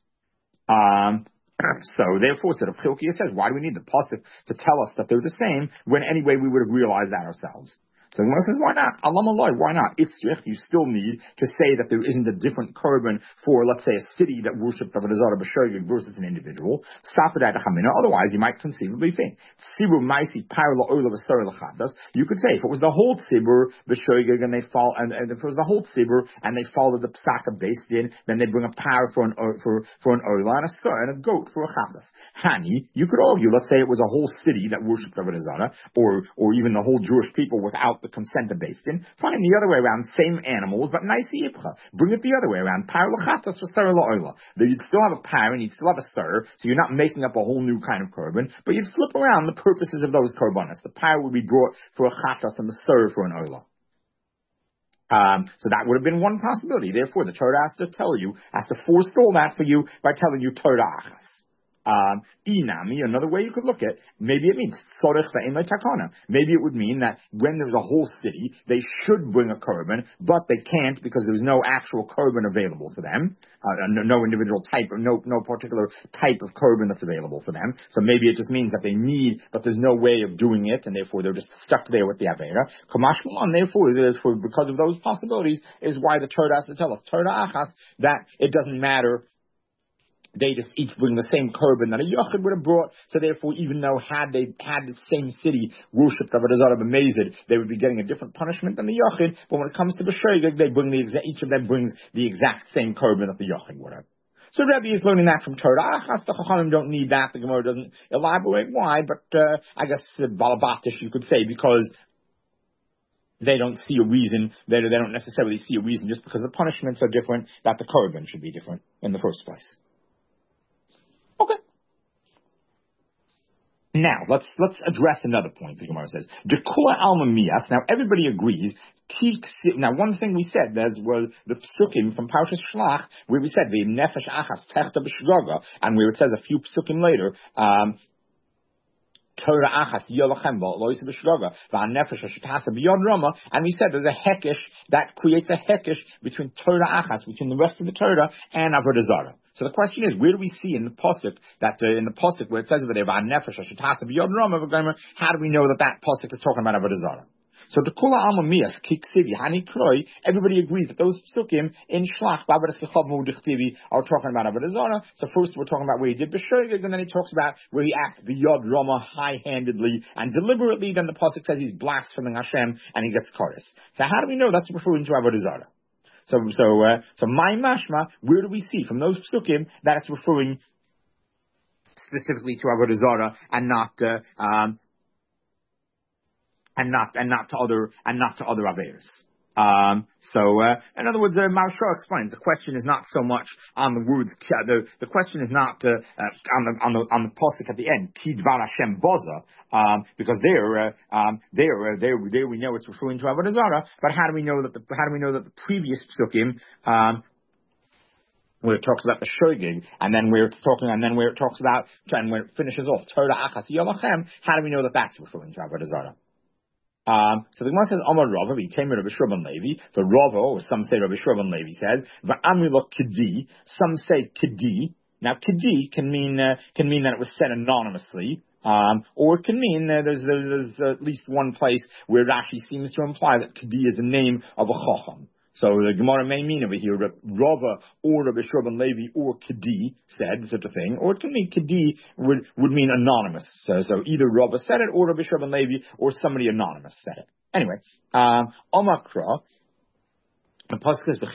Um, so therefore, so the Chilkiah says, why do we need the pasuk to tell us that they're the same when anyway we would have realized that ourselves? So the Gemara says, why not? Alam aloi, why not? If you still need to say that there isn't a different korban for, let's say, a city that worshipped avodah zarah b'shogeg versus an individual. Stop it at a chamina. Otherwise, you might conceivably think tzibur ma'isi parla oila v'sor l'chatas. You could say if it was the whole tzibur b'shogeg and they fall, and, and if it was the whole tzibur and they followed the psaka based in, then they bring a par for an for for an oila and a sor and a goat for a chatas. Hani, you could argue. Let's say it was a whole city that worshipped avodah zarah, or or even the whole Jewish people without the consent of based in. Fine, the other way around, same animals, but nice ibcha. Bring it the other way around. Par lachatas for sar la'oila. You'd still have a par and you'd still have a sir, so you're not making up a whole new kind of korban, but you'd flip around the purposes of those korbanos. The par would be brought for a chatas and the sir for an oila. Um, so that would have been one possibility. Therefore, the Torah has to tell you, has to forestall that for you by telling you Torah achas. Um, inami, another way you could look at, maybe it means tzorech ve'en takana. Maybe it would mean that when there's a whole city, they should bring a korban, but they can't because there's no actual korban available to them. Uh, no, no individual type, or no no particular type of korban that's available for them. So maybe it just means that they need, but there's no way of doing it, and therefore they're just stuck there with the avera. Kamash Mulan, therefore, therefore, because of those possibilities, is why the Torah has to tell us, Torah achas, that it doesn't matter. They just each bring the same korban that a yochid would have brought. So therefore, even though had they had the same city worshipped avodah zarah b'mezid, they would be getting a different punishment than the yochid. But when it comes to b'shogeg, they bring the exa- each of them brings the exact same korban that the yochid would have. So Rebbe is learning that from Torah. Achas, the Chachamim don't need that. The Gemara doesn't elaborate why, but uh, I guess uh, balabatish you could say, because they don't see a reason. They they don't necessarily see a reason just because the punishments are different that the korban should be different in the first place. Okay. Now let's let's address another point. The Gemara says, "Dekula alma mias." Now everybody agrees. Now one thing we said there was the psukim from Parshas Shlach, where we said the nefesh achas techta b'shgaga, and where it says a few psukim later. Um, Torah achas yolachem ba lois b'shgaga va'nefesh shitasa b'yod rama, and we said there's a hekesh that creates a hekesh between Torah achas, between the rest of the Torah and avodah zarah. So the question is, where do we see in the pasuk that uh, in the pasuk where it says over there va'nefesh shitasa b'yod rama, how do we know that that pasuk is talking about avodah zarah? So the kula alma mias kiksivi hani kroi. Everybody agrees that those psukim in Shlach b'avodas kechav mu'dichtivi are talking about avodah zarah. So first we're talking about where he did b'shogeg, and then he talks about where he acted the yod rama high-handedly and deliberately. Then the pasuk says he's blaspheming Hashem and he gets kares. So how do we know that's referring to avodah zarah? So so uh, so my mashma, where do we see from those psukim that it's referring specifically to avodah zarah and not uh, um, and not and not to other and not to other averos? Um, so, uh, in other words, uh, Maharsha explains the question is not so much on the words. The the question is not uh, uh, on the on the on the pasuk at the end. Ki dvar Hashem boza, um, because there, uh, um, there, uh, there, there we know it's referring to Avodah Zarah. But how do we know that the how do we know that the previous psukim, um, where it talks about the shogig, and then where it's talking, and then where it talks about, and where it finishes off Torah achas yolachem, how do we know that that's referring to Avodah Zarah? Um, so the Gemara says, Amar Rava, he came Rabbi Shurban Levi. So Rava, or some say Rabbi Shurban Levi says, V'amrilo kedi. Some say kedi. Now kedi can mean uh, can mean that it was said anonymously, um, or it can mean uh, there's, there's there's at least one place where Rashi seems to imply that kedi is the name of a chacham. So the Gemara may mean over here that Rava or Rabbi Shurban Levi or Kedi said such a thing, or it can mean Kedi would, would mean anonymous. So, so either Rava said it or Rabbi Shurban Levi or somebody anonymous said it. Anyway, um, Omakra, the pasuk says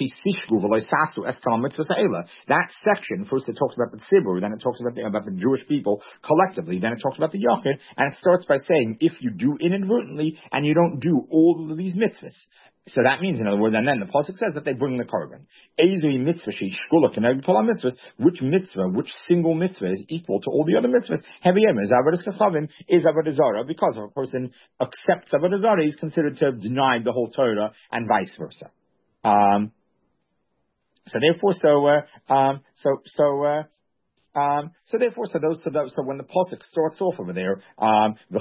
that section first it talks about the tzibur, then it talks about the, about the Jewish people collectively, then it talks about the yachid, and it starts by saying if you do inadvertently and you don't do all of these mitzvahs. So that means, in other words, and then the pasuk says that they bring the korban. Ezui mitzvah shishkula keneged kol mitzvahs. Which mitzvah, which single mitzvah is equal to all the other mitzvahs? Heaviyem is avodas kachavim, is avodah zarah. Because if a person accepts avodah zarah, he's considered to have denied the whole Torah, and vice versa. Um, so therefore, so uh, um, so so. Uh, Um, so therefore, so those, so those, so when the pasuk starts off over there, um, and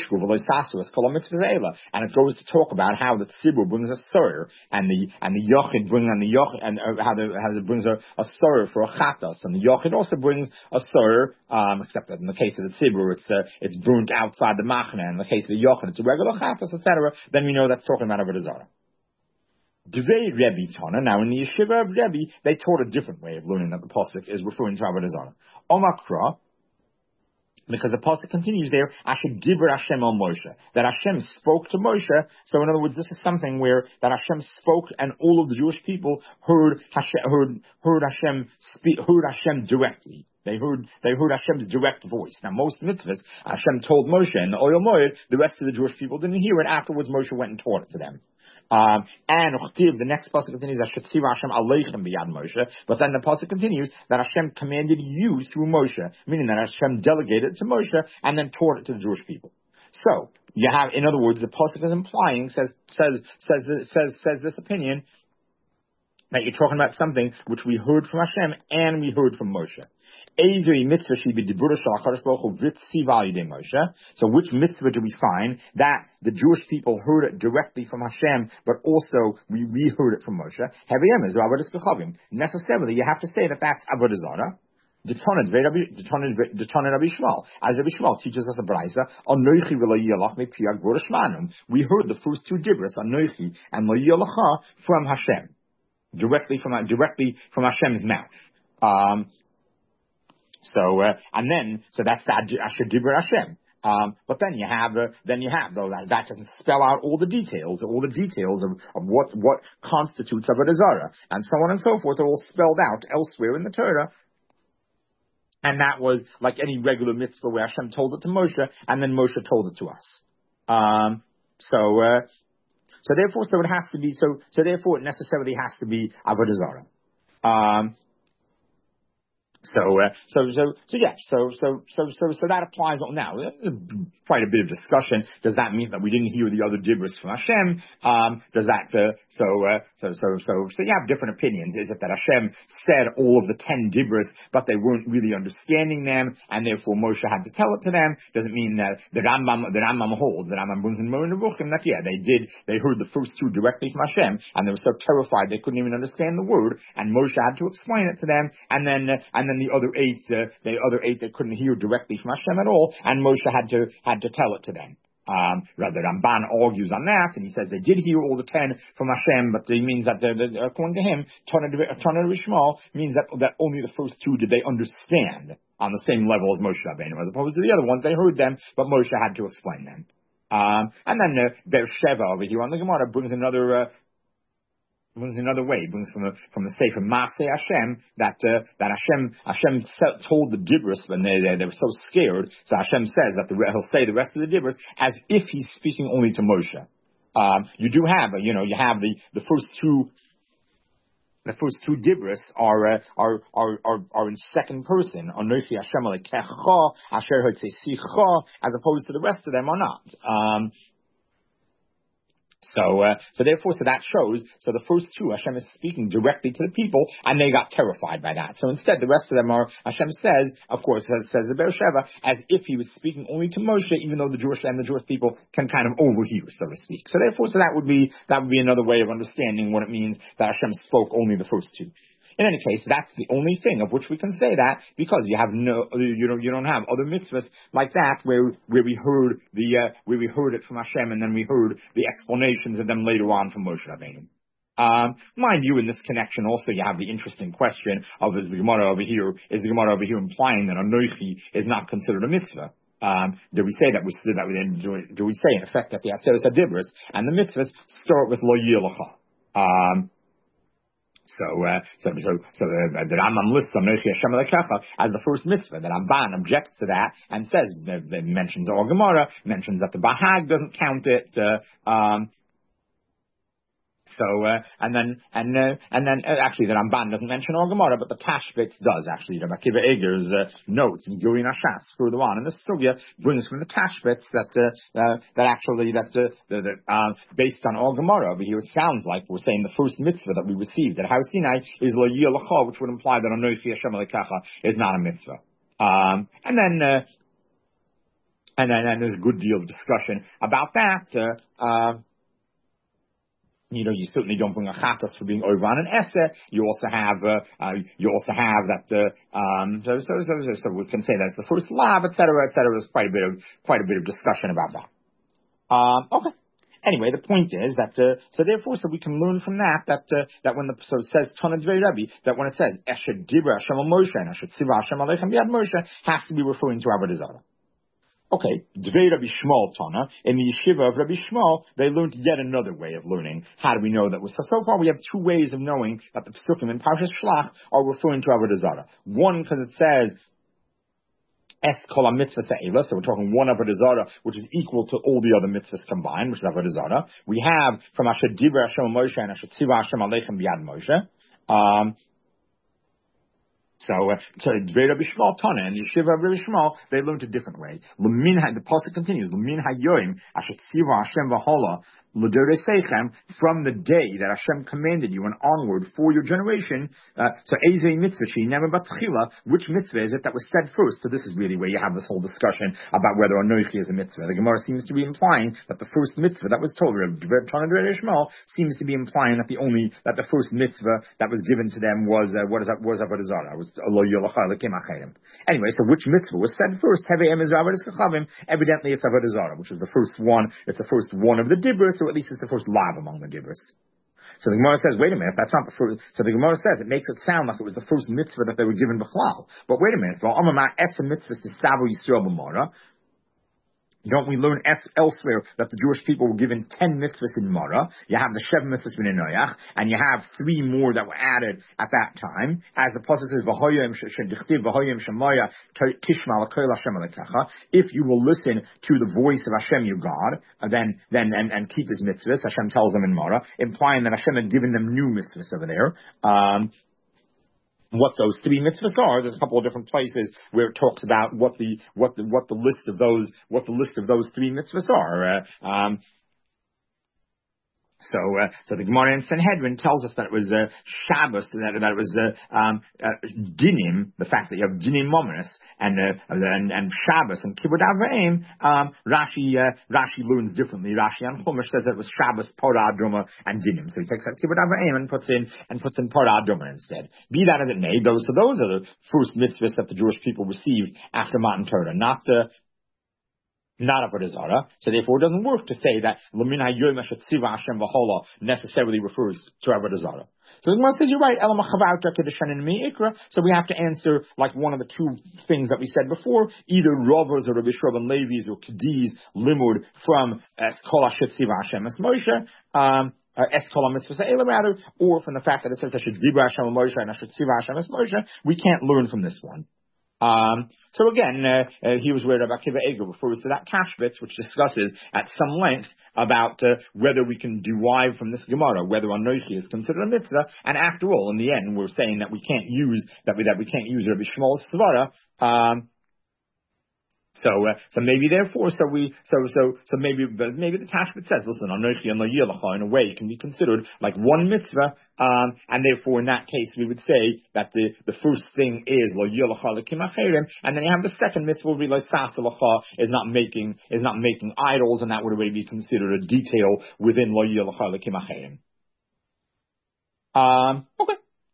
it goes to talk about how the tzibur brings a sur, and the and the yachid bring and the yachid and uh, how the how it brings a, a sur for a chatas, and the yachid also brings a sur, um, except that in the case of the tzibur, it's uh, it's burnt outside the machna. In the case of the yachid, it's a regular chatas, et cetera. Then we know that's talking about avodah zarah. Dvei Rebbe Tana. Now in the yeshiva of Rebbe, they taught a different way of learning that the pasuk is referring to Avodah Zarah. Omakra, because the pasuk continues there, Asher Dibur Hashem al Moshe, that Hashem spoke to Moshe. So in other words, this is something where that Hashem spoke, and all of the Jewish people heard Hashem, heard heard Hashem speak, heard Hashem directly. They heard they heard Hashem's direct voice. Now most mitzvahs, Hashem told Moshe in the Oyel Moed. The rest of the Jewish people didn't hear it. Afterwards, Moshe went and taught it to them. Um, and the next pasuk continues that Hashem aleichem biyad Moshe, but then the pasuk continues that Hashem commanded you through Moshe, meaning that Hashem delegated it to Moshe and then taught it to the Jewish people. So you have, in other words, the pasuk is implying says says says this, says says this opinion that you're talking about something which we heard from Hashem and we heard from Moshe. So which mitzvah do we find that the Jewish people heard it directly from Hashem, but also we, we heard it from Moshe? Necessarily, you have to say that that's Avodah Zarah. Detoned Rabbi Shmuel, as Rabbi Shmuel teaches us a brayza, Anoichi v'lo yalach me'piyag v'rashmanum. We heard the first two dibros, Anoichi and Lo Yalacha, from Hashem, directly from directly from Hashem's mouth. Um, So uh, and then so that's the Asher Dibur Hashem. Um, but then you have uh, then you have though that, that doesn't spell out all the details, all the details of, of what what constitutes Avodah Zarah, and so on and so forth. Are all spelled out elsewhere in the Torah. And that was like any regular mitzvah where Hashem told it to Moshe, and then Moshe told it to us. Um, so uh, so therefore, so it has to be so so therefore it necessarily has to be Avodah Zarah. Um, So, uh, so, so, so, yeah, so, so, so, so, so that applies now. Quite a bit of discussion. Does that mean that we didn't hear the other dibros from Hashem? Um, does that, uh, so, uh, so, so, so, so you have different opinions. Is it that Hashem said all of the ten dibros, but they weren't really understanding them, and therefore Moshe had to tell it to them? Does it mean that the Rambam, the Rambam holds, the Rambam brings in Moed Nevuchim, that yeah, they did, they heard the first two directly from Hashem, and they were so terrified they couldn't even understand the word, and Moshe had to explain it to them, and then, uh, and then the other eight, uh, the other eight they couldn't hear directly from Hashem at all, and Moshe had to, had to tell it to them. Um, rather, Ramban argues on that, and he says they did hear all the ten from Hashem, but it means that, the, the, according to him, Tana Rishmal means that, that only the first two did they understand on the same level as Moshe Rabbeinu, as opposed to the other ones, they heard them, but Moshe had to explain them. Um, and then uh, Beersheva over here on the Gemara brings another, uh, brings another way, it brings from the from the Sefer Maaseh Hashem that uh, that Hashem Hashem told the dibros when they, they they were so scared. So Hashem says that the, he'll say the rest of the dibros as if he's speaking only to Moshe. Um, you do have, you know, you have the, the first two, the first two dibros are, uh, are, are, are, are in second person, Anochi Hashem Elokecha, Asher Hotzesicha, as opposed to the rest of them are not. Um, So, uh, so therefore, so that shows, so the first two, Hashem is speaking directly to the people, and they got terrified by that. So instead, the rest of them are, Hashem says, of course, says, says the Beersheba, as if he was speaking only to Moshe, even though the Jewish and the Jewish people can kind of overhear, so to speak. So therefore, so that would be, that would be another way of understanding what it means that Hashem spoke only the first two. In any case, that's the only thing of which we can say that, because you have no, you don't, you don't have other mitzvahs like that where, where we heard the, uh, where we heard it from Hashem and then we heard the explanations of them later on from Moshe Rabbeinu. Um, mind you, in this connection also you have the interesting question of, is the Gemara over here, is the Gemara over here implying that Anochi is not considered a mitzvah? Um, do we say that we, that we, do, do we say in effect that the Aseres HaDibros and the mitzvahs start with Lo Yilacha? Um, So, uh, so, so, so uh, the Rambam lists Anochi Hashem Elokecha as the first mitzvah. The Ramban objects to that and says, that, that mentions Or Gemara, mentions that the Bahag doesn't count it, uh, um, So, uh, and then, and, uh, and then, uh, actually the Ramban doesn't mention Or Gemara, but the Tashbitz does, actually. Rabbi Akiva Eger's, uh, notes in Guri Nashas further on. And this sugya brings from the Tashbitz that, uh, uh, that actually, that, uh, that, uh, based on Or Gemara over here, it sounds like we're saying the first mitzvah that we received at Har Sinai is Lo Yilacha, which would imply that Anochi Hashem Elokecha is not a mitzvah. Um, and then, uh, and then, and there's a good deal of discussion about that, uh, uh, You know, you certainly don't bring a chatas for being over on an esse. You also have, uh, uh, you also have that, uh, um, so, so, so, so, so we can say that's the first lav, et cetera, et cetera. There's quite a bit of, quite a bit of discussion about that. Um, okay. Anyway, the point is that, uh, so therefore, so we can learn from that, that, uh, that when the, so it says, Tana Dvei Rebbe, that when it says, Esher Dibra Hashem al Moshe, and Esher Tziva Hashem Aleichem Biad Moshe, has to be referring to Avodah Zarah. Okay, Dvei Rabbi Shmuel Tana, in the yeshiva of Rabbi Shmuel, they learned yet another way of learning. How do we know that? So, so far we have two ways of knowing that the Pesukim in Parshas Shlach are referring to Avodah Zarah. One, because it says, Es kol ha-mitzvah se'ela, so we're talking one Avodah Zarah, which is equal to all the other mitzvahs combined, which is Avodah Zarah. We have from Asher Dibra Hashem Moshe and Asher Tziva Hashem Aleichem Biad Moshe. Um, So, uh, so Dvei Rabbi Shmuel Tana and Yeshiva of Rabbi Shmuel, they learned a different way. L'min ha, the pasuk continues, L'min ha-yoim, asher tziva Hashem v'hola, l'dorei seichem, from the day that Hashem commanded you and onward for your generation, uh, so Ezei mitzvah, she never batchila, which mitzvah is it that was said first? So this is really where you have this whole discussion about whether Anochi is a mitzvah. The Gemara seems to be implying that the first mitzvah that was told, Tana Dvei Rabbi Shmuel, seems to be implying that the only, that the first mitzvah that was given to them was, uh, what is that, was Avodah Zarah, was Anyway, so which mitzvah was said first? Evidently it's Avodah Zarah, which is the first one, it's the first one of the dibros, or at least it's the first lav among the dibros. So the Gemara says, wait a minute, that's not the first, so the Gemara says, it makes it sound like it was the first mitzvah that they were given b'chlal. But wait a minute, don't we learn elsewhere that the Jewish people were given ten mitzvahs in Mara? You have the Shev mitzvahs in Noach, and you have three more that were added at that time. As the pasuk says, "V'hoyim shedichtiv v'hoyim shemaya tishma l'kol Hashem Elokecha." If you will listen to the voice of Hashem, your God, then then and, and keep His mitzvahs, Hashem tells them in Mara, implying that Hashem had given them new mitzvahs over there. Um, What those three mitzvahs are, there's a couple of different places where it talks about what the what the what the list of those what the list of those three mitzvahs are. Uh, um, So, uh, so the Gemara in Sanhedrin tells us that it was uh, Shabbos, that, that it was uh, um, uh, Dinim, the fact that you have Dinim Mominus, and, uh, and and Shabbos and Kibbutz Avreim. Um, Rashi uh, Rashi learns differently. Rashi on Chumash says that it was Shabbos, Parah Adruma, and Dinim. So he takes out Kibbutz Avreim and puts in and puts in Parah Adruma instead. Be that as it may, those so those are the first mitzvahs that the Jewish people received after Matan Torah, not the. Not Avodah Zarah, so therefore it doesn't work to say that L'min ha-yom asher tziva Hashem v'hola necessarily refers to Avodah Zarah. So the Gemara says you're right. Elam hachavauta kedushanin mi-ikra. So we have to answer like one of the two things that we said before, either Ravos or Rabbi Shraban Levi's or Kedi's limud from Es kol asher tziva Hashem es Moshe. Um, Es kol ha-mitzvah se'ela rather, or from the fact that it says asher dibra Hashem Moshe and asher tziva Hashem es Moshe. We can't learn from this one. Um, so again, uh, uh, he was where Rabbi Akiva Eger refers to that Tashbitz, which discusses at some length about uh, whether we can derive from this Gemara whether Anochi is considered a mitzvah. And after all, in the end, we're saying that we can't use that we that we can't use Rabbi Shmuel's svara. Um, So, uh, so maybe therefore, so we, so, so, so maybe, maybe the Tashbit says, listen, Anochi and Lo Yilacha in a way can be considered like one mitzvah, um, and therefore in that case we would say that the, the first thing is Lo Yilacha L'Kim Acherim, and then you have the second mitzvah would be like Sasalacha is not making, is not making idols, and that would already be considered a detail within Lo Yilacha L'Kim Acherim. Um, okay.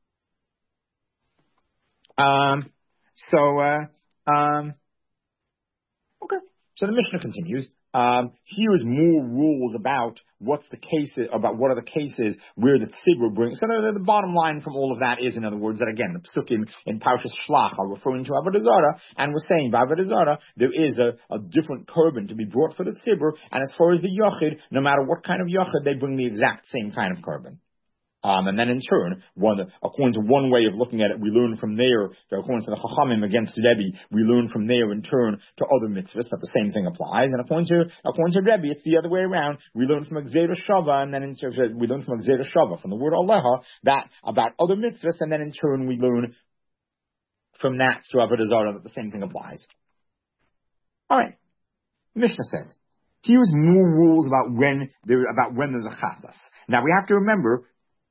Um, so, uh, um, Okay. So the Mishnah continues. Um, here's more rules about what's the cases, about what are the cases where the tzibur brings. So the, the bottom line from all of that is, in other words, that again, the psukim in Parshas Shlach are referring to Avodah Zarah, and we're saying by Avodah Zarah, there is a, a different korban to be brought for the tzibur, and as far as the yachid, no matter what kind of yachid, they bring the exact same kind of korban. Um, and then in turn, one, according to one way of looking at it, we learn from there, according to the Chachamim against Rebbe, we learn from there in turn to other mitzvahs that the same thing applies. And according to, according to Rebbe, it's the other way around. We learn from Gzeira Shava, and then in turn, we learn from Gzeira Shava, from the word Aleha, that about other mitzvahs, and then in turn we learn from that to Avodah Zarah that the same thing applies. Alright. Mishnah says, here's more rules about when there, about when there's a chatas. Now we have to remember,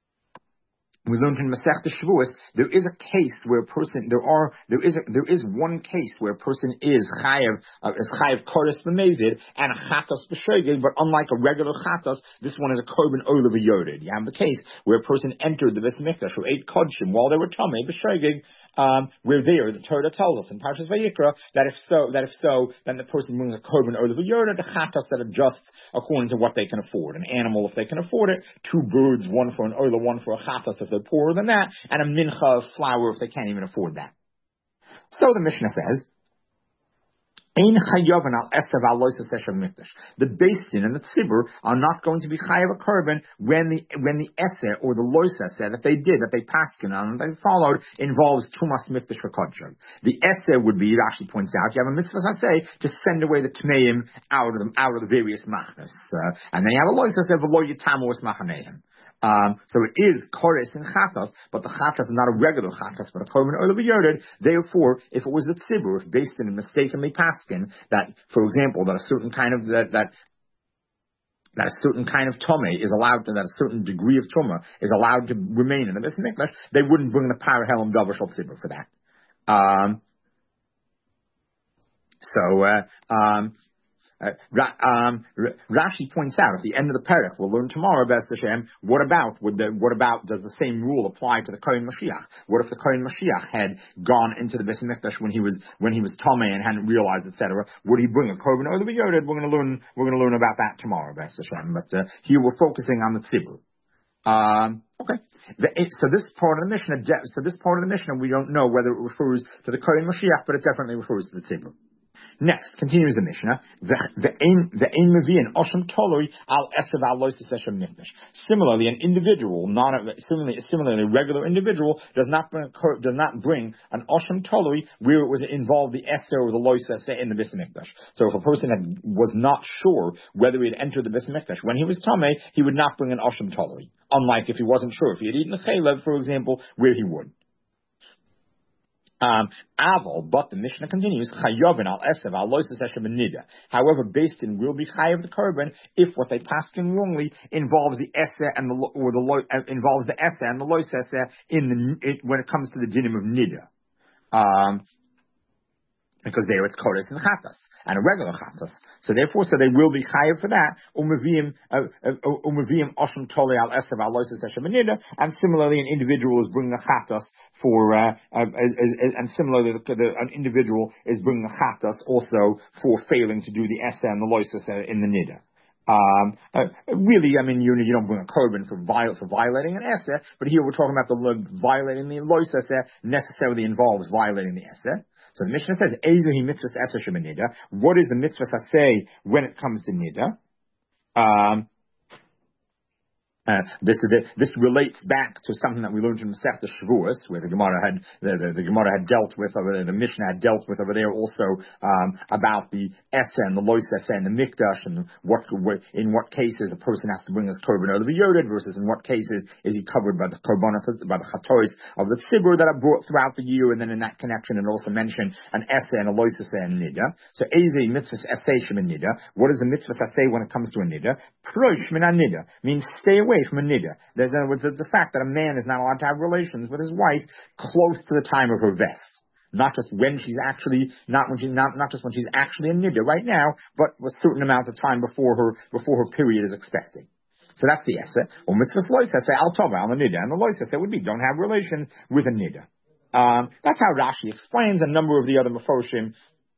we learned in Masechta Shavuos, there is a case where a person, there are, there is a, there is one case where a person is chayav, uh, is chayav koros b'mezid, and a chatas b'shogeg, but unlike a regular chatas, this one is a korban oil yored. You have the case where a person entered the Beis Mikdash or ate kodshim while they were tamei b'shogeg, um, where there, the Torah tells us in Parshas Vayikra, that if so, that if so, then the person brings a korban oil yored, the chatas that adjusts according to what they can afford. An animal if they can afford it, two birds, one for an oil, one for a chatas if they're poorer than that, and a mincha of flour if they can't even afford that. So the Mishnah says, Ein chayavan al esav al loisas eshav mikdash. The Beis Din and the tzibur are not going to be chayav a korban when the when the eser or the loisas that they did, that they paskin on, that they followed, involves tumas mikdash for kodshim. The eser would be, it actually points out, you have a mitzvah say to send away the tmeim out of them, out of the various machnas, uh, and then you have a loisas of lo yitamu es machaneim. Um, so it is kores and chatas, but the chatas is not a regular chatas, but a korban oil yored. Therefore, if it was the tzibur, if based in a mistakenly paskin, that, for example, that a certain kind of that that that a certain kind of tome is allowed to, that a certain degree of tuma is allowed to remain in the Beis Mikdash, they wouldn't bring the parahelim davar shel tzibur for that. Um, so, uh, um. Uh, um, Rashi points out at the end of the perek, we'll learn tomorrow, B'ez Hashem, what about, would the, what about, does the same rule apply to the Kohen Mashiach? What if the Kohen Mashiach had gone into the Beis Mikdash when he was, when he was Tomei and hadn't realized, et cetera? Would he bring a Korban Oil Yored? We're going to learn, we're going to learn about that tomorrow, B'ez Hashem. But, uh, here we're focusing on the Tzibur. Um, okay. The, so this part of the Mishnah, so this part of the Mishnah, we don't know whether it refers to the Kohen Mashiach, but it definitely refers to the Tzibur. Next, continues the Mishnah, the ein mevi'in osham toloi al esav al loisas eshem mikdash. Similarly, an individual, not a, similarly, similarly, a regular individual does not bring, does not bring an osham toloi where it was involved the eser or the loisas in the Beis Mikdash. So if a person had, was not sure whether he had entered the Beis Mikdash when he was tamei, he would not bring an osham toloi. Unlike if he wasn't sure, if he had eaten a chaylev, for example, where he would. Um, Aval, but the Mishnah continues, Chayovin al Esav al Loisas Eshem Nida. However, Beis Din will be Chayav the korban if what they paskin wrongly involves the Eser and the or the lo, uh, involves the Eser and the Lois Eser in the it, when it comes to the dinim of Nida. Um, because there it's Kodesh and Chatas, and a regular Chatas. So therefore, so they will be Chayav for that, Umavim, Umavim Osham Tole al Esav al Loisas Eshem Nida, and similarly an individual is bringing a Chatas for, uh, uh, as, as, and similarly the, the, an individual is bringing a Chatas also for failing to do the Eser and the Loisas in the Nida. Um, uh, really, I mean, you, you don't bring a korban for, viol- for violating an Eser, but here we're talking about the violating the Lois Eser necessarily involves violating the Eser. So the Mishnah says, Ezuhi mitzvahs Eser shemenida. What is the mitzvah say when it comes to Nida? Um, Uh, this this relates back to something that we learned in Masechta Shavuos, where the Gemara had the, the, the Gemara had dealt with over there, the Mishnah had dealt with over there also um, about the Esa and the Lois Esa and the Mikdash, and what, what in what cases a person has to bring his korban out of the Yodid versus in what cases is he covered by the korban by the chatois of the tzibur that are brought throughout the year, and then in that connection it also mentioned an Esa and a Lois Esa and Nida. So Eze mitzvah Esa Shem Nida. What is the mitzvah Esa when it comes to a Nida? Prosh min Nida means stay away from a nida. There's a, with the, the fact that a man is not allowed to have relations with his wife close to the time of her vest. Not just when she's actually, not when she, not, not just when she's actually a nida right now, but a certain amount of time before her, before her period is expected. So that's the esa. Or mitzvah lois esa, al tova, on the nida. And the lois esa would be, don't have relations with a nida. Um, that's how Rashi explains a number of the other Mefoshim.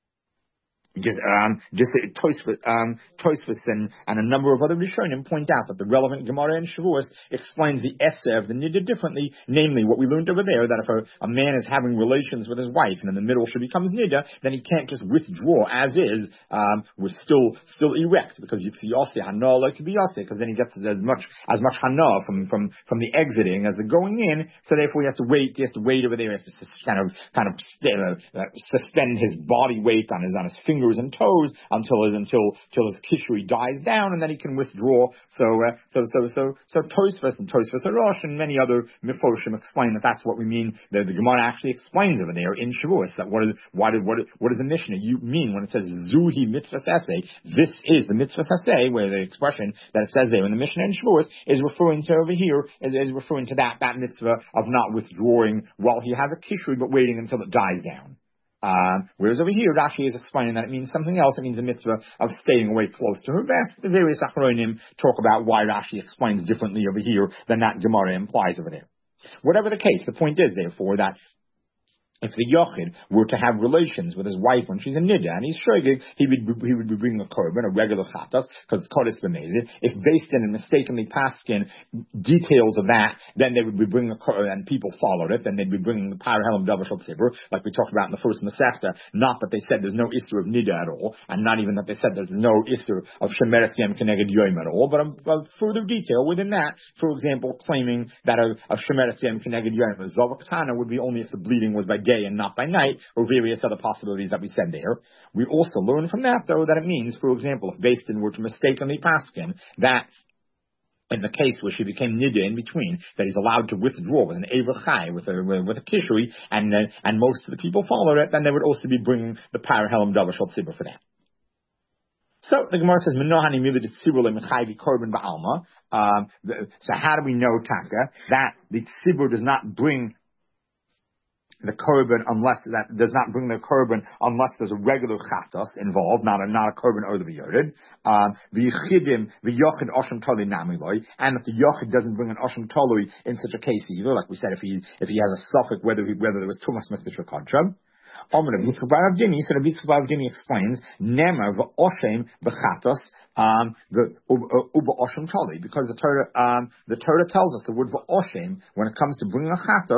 Just, um, just Tosfos, um, Tosfos and, and a number of other Rishonim point out that the relevant Gemara in Shavuos explains the Esa of the Nida differently, namely what we learned over there, that if a, a man is having relations with his wife and in the middle she becomes Nida, then he can't just withdraw as is, um, with still, still erect, because you see Yossi, Hana like to be Yossi, because then he gets as much, as much Hana from, from, from the exiting as the going in, so therefore he has to wait, he has to wait over there, he has to kind of, kind of, uh, suspend his body weight on his, on his fingers and toes until until until his kishui dies down, and then he can withdraw. So uh, so so so so Tosfos and Tosfos Arosh and many other Mefoshim explain that that's what we mean. The, the Gemara actually explains over there in Shavuos that what is why did what what does the Mishnah you mean when it says Zuhi mitzvah saseh? This is the mitzvah saseh, where the expression that it says there in the Mishnah in Shavuos is referring to over here is, is referring to that that mitzvah of not withdrawing while he has a kishui, but waiting until it dies down. Um, whereas over here, Rashi is explaining that it means something else. It means a mitzvah of staying away close to her vest. The various Achronim talk about why Rashi explains differently over here than that Gemara implies over there. Whatever the case, the point is, therefore, that if the Yochid were to have relations with his wife when she's a Nida, and he's shogig, he would he would be bringing a korban, a regular chatas, because it's kodesh b'mezid. If based in and mistakenly paskin details of that, then they would be bringing a korban, and people followed it, then they'd be bringing the parahel of Shel Tzibur, like we talked about in the first Masechta. Not that they said there's no issur of Nida at all, and not even that they said there's no issur of Shemeres Yem Keneged Yoim at all, but a, a further detail within that, for example, claiming that a, a Shemeres Yem Keneged Yoim, a Zavaktana, would be only if the bleeding was by day and not by night, or various other possibilities that we said there. We also learn from that, though, that it means, for example, if Beis Din were to mistakenly paskin that in the case where she became nida in between, that he's allowed to withdraw with an Eivah Chai, with a with a kishui, and uh, and most of the people followed it, then they would also be bringing the Parahelim Davar Shel Tzibur for that. So the Gemara says, "Menohani milid tzibur lemechayvi korban ba'alma." Um, so how do we know, Taka, that the tzibur does not bring the korban unless that does not bring the korban unless there's a regular chatos involved, not a not a korban or the yored. Um, the yichidim the yochid osham tolui namiloi, and if the yochid doesn't bring an osham tolui in such a case either, like we said, if he if he has a suffix whether he, whether there was tumas mikdash or kodsham. Omer Rabbi Yitzchak bar Avdimi, so Rabbi Yitzchak bar Avdimi explains Nemer v'oshem b'chatos um the uba oshem tolui, because the Torah um the Torah tells us the word v'oshem when it comes to bringing a chatos.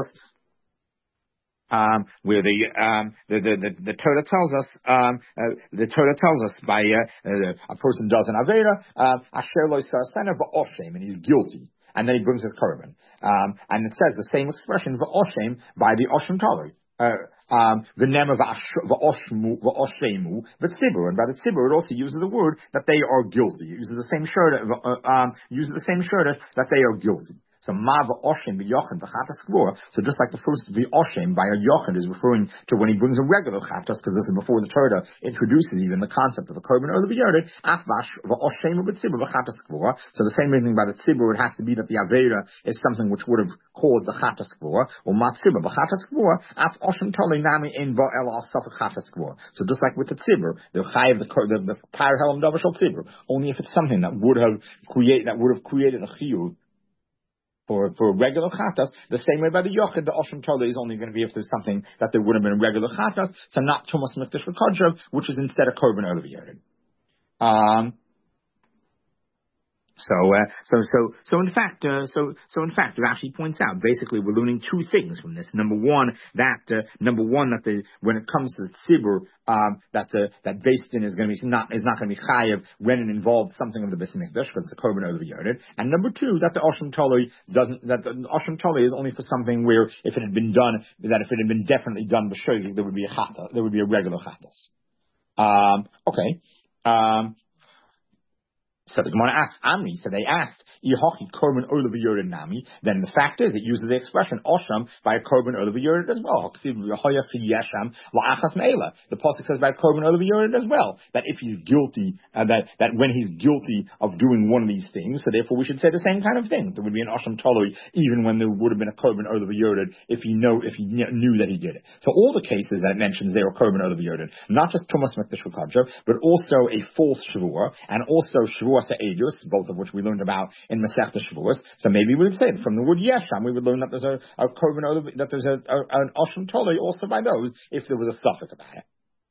Um, where the, um, the, the, the, the Torah tells us, um, uh, the Torah tells us by, uh, uh, a person does an Avera, uh, Asher lo yisasena v'oshem, and he's guilty. And then he brings his korban. Um, and it says the same expression, v'oshem, by the Oshem Talui. Uh, um, the name of v'oshmu, v'oshemu, v'tzibur, and by the tzibur it also uses the word that they are guilty. It uses the same shirt, uh, um, uses the same shirt that they are guilty. So ma v'oshem b'yochid b'chatas kvura. So just like the first v'oshem by a yochid is referring to when he brings a regular chatas, because this is before the Torah introduces even the concept of a korban or the b'yored. Afvash v'oshem b'tzibur b'chatas kvura. So the same thing by the tzibur, it has to be that the avera is something which would have caused the chatas kvura. Or ma tzibur b'chatas kvura. Af oshem tolei nami ein ba el al safek chatas kvura. So just like with the tzibur, the chayiv the the, the parahelim davar shel tzibur, only if it's something that would have create that would have created a chiyuv. For for regular chatas, the same way by the yochid, the osham tolei is only going to be if there's something that there would have been a regular chatas, so not tumas mikdash for kodshov, which is instead a korban or the yored. Um, So, uh, so, so, so in fact, uh, so, so in fact, Rashi points out, basically we're learning two things from this. Number one, that, uh, number one, that the, when it comes to the tzibur, um, that, uh, that Beis Din is going to be not, is not going to be chayav when it involves something of the Beis Mikdash, because it's a korban over the yarded. And number two, that the Osham Toloi doesn't, that the Osham Toloi is only for something where if it had been done, that if it had been definitely done b'shoig, there would be a chata, there would be a regular chatas. Um, okay. Um, So the Gemara asks, Amri, so they asked, Yehochi korban olav yored nami, then the fact is, it uses the expression Osham by a korban olav yored as well. The pasuk says by korban olav yored as well, that if he's guilty, uh, that, that when he's guilty of doing one of these things, so therefore we should say the same kind of thing. There would be an Osham Toloi, even when there would have been a korban olav yored, if he know, if he knew that he did it. So all the cases that it mentions there are korban olav yored, not just Tumas Mikdash V'Kadra, but also a false Shavua, and also Shavua Edus, both of which we learned about in Masechta Shavuos. So maybe we would say from the word Yesham, we would learn that there's a, a korban, that there's a, a, an Osham Toloi also by those, if there was a suffix about it.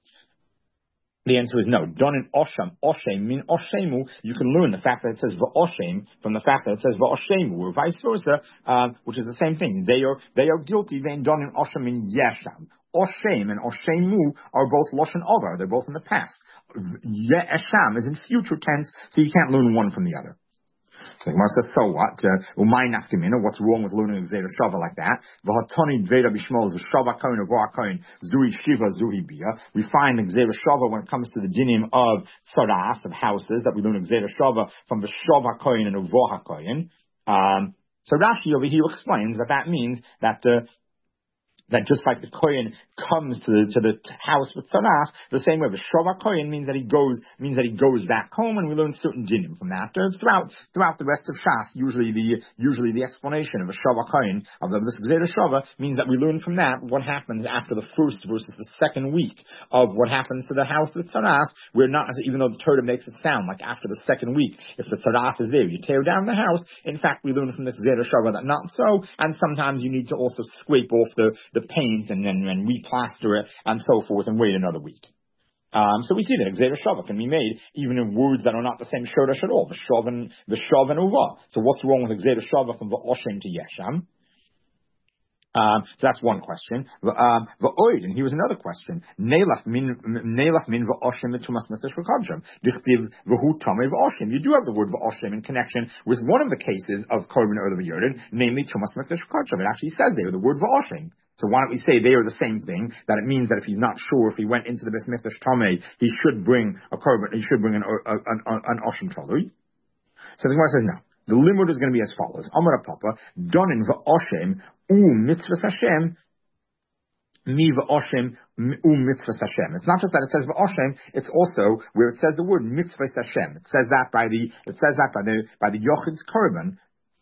The answer is no. Done in Osham, Oshem, mean Oshemu, you can learn the fact that it says V'Oshem from the fact that it says V'Oshemu, or vice versa, uh, which is the same thing. They are, they are guilty, then done in Osham in Yesham. Oshem and Oshemu are both Lashon Ovar. They're both in the past. Yesham is in future tense, so you can't learn one from the other. So the Gemara says, so what? Umay nafkamina, what's wrong with learning Gzeira Shava like that? V'hatoni dveda b'shmol, v'shava koin of koin, zui shiva, zui bia. We find Gzeira Shava when it comes to the dinim of tzaras, of houses, that we learn Gzeira Shava from the shava koin and uvoha koin. Um, so Rashi over here explains that that means that the uh, that just like the kohen comes to the, to the house with tzarach, the same way the shova kohen means that he goes means that he goes back home, and we learn certain dinim from that. Uh, throughout throughout the rest of Shas, usually the usually the explanation of a shova kohen of the Gzeira Shava means that we learn from that what happens after the first versus the second week of what happens to the house with tzarach. We're not, even though the Torah makes it sound like after the second week, if the tzarach is there, you tear down the house. In fact, we learn from this Gzeira Shava that not so, and sometimes you need to also scrape off the the paint and then and replaster it and so forth and wait another week. Um, so we see that Gzeira Shava can be made even in words that are not the same shodash at all. V'shav and v'shav and uva. So what's wrong with Gzeira Shava from v'oshem to yesham? Um, so that's one question. Um, V'oid, and here was another question. Neilach min neilach min v'oshem etumas mikdash v'kadsham. Dichtiv v'hu tamei v'oshem. You do have the word v'oshem in connection with one of the cases of korban olav yored, namely tumas mikdash v'kadsham. It actually says there the word v'oshem. So why don't we say they are the same thing? That it means that if he's not sure if he went into the Beis Mikdash tamei, he should bring a korban. He should bring an an, an, an osham tolui. So the Gemara says no. The limud is going to be as follows. Amar Papa, donin v'oshem u mitzvah Hashem, mi v'oshem u mitzvah Hashem. It's not just that it says v'oshem, it's also where it says the word mitzvah Hashem. It says that by the, it says that by the, by the yochid's korban.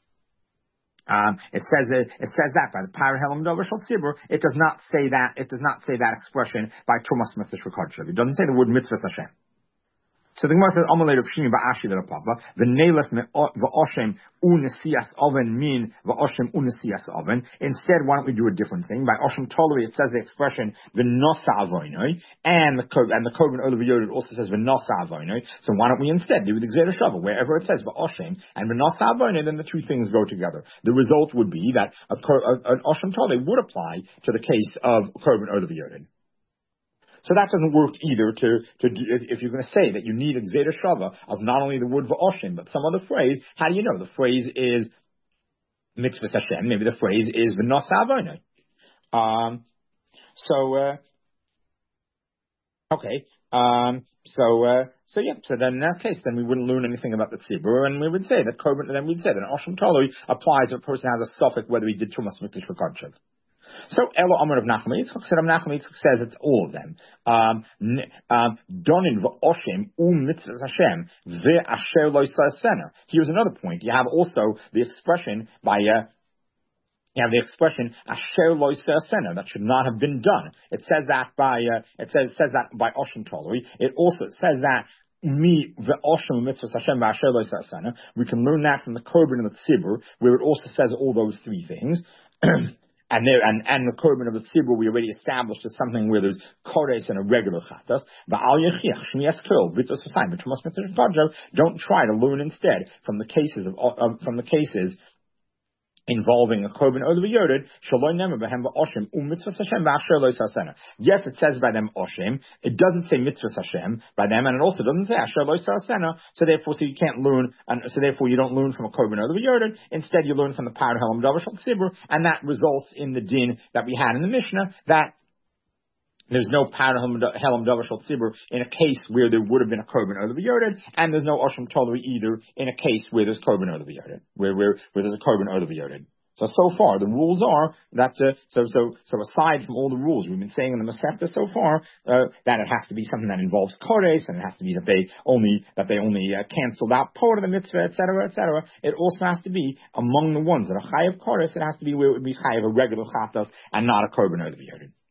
Um, it says uh, it says that by the Parahelam Dover Shal Tzibur. It does not say that. It does not say that expression by Tumas Mikdash V'Kadsham. It doesn't say the word mitzvah Hashem. So the Gemara says, Amalei Rav Shimi ba'ashi the Papa, v'neilef v'oshem unesias oven min v'oshem unesias oven. Instead, why don't we do a different thing? By oshem tolui, it says the expression v'nosa avoinoi, and the and the korban olav yored also says v'nosa avoinoi. So why don't we instead do the Gzeira Shava wherever it says v'oshem and v'nosa avoinoi? Then the two things go together. The result would be that a, a, an oshem tolui would apply to the case of korban olav yored. So that doesn't work either to, to do, if you're going to say that you need a Gzeira Shava of not only the word v'oshem, but some other phrase. How do you know? The phrase is mitzvah Hashem. Maybe the phrase is v'nosa avoinoi. Um, so, uh, okay. Um, so, uh, so yeah, so then in that case, then we wouldn't learn anything about the tzibur, and we would say that korban, then we'd say that an osham tolui applies if a person has a suffix whether he did tumas mikdash v'kadsham. So Elo Amar of Nachman Yitzchak said, Nachman Yitzchak says it's all of them. Um, um, Donin v'oshem u mitzvah Hashem ve'asher lo yisasena. Here's another point. You have also the expression by uh, you have the expression asher lo yisasena, that should not have been done. It says that by uh, it says says that by Oshem Tolui. It also says that me ve'oshem mitzvah Hashem ve'asher lo yisasena. We can learn that from the korban and the tzibur, where it also says all those three things. And there, and, and the korban of the tzibur we already established as something where there's kodes and a regular chatas. Don't try to learn instead from the cases of, of from the cases involving a korban or the yoded. Yes, it says by them oshim. It doesn't say mitzvah Hashem by them, and it also doesn't say asher lo sasena. So therefore, so you can't learn, and so therefore you don't learn from a korban or the yoded. Instead, you learn from the par helam davar shel tzibur, and that results in the din that we had in the Mishnah that there's no par helam davar shel tzibur in a case where there would have been a korban or the yoded, and there's no oshim tolui either in a case where there's korban or the yoded, where where where there's a korban or the yoded. So, so far, the rules are that, uh, so, so, so aside from all the rules we've been saying in the Masechta so far, uh, that it has to be something that involves kodes, and it has to be that they only, that they only, uh, canceled out part of the mitzvah, et cetera, et cetera. It also has to be among the ones that are chayav kodes, it has to be where it would be chayav a regular chatas and not a korban or the yodin.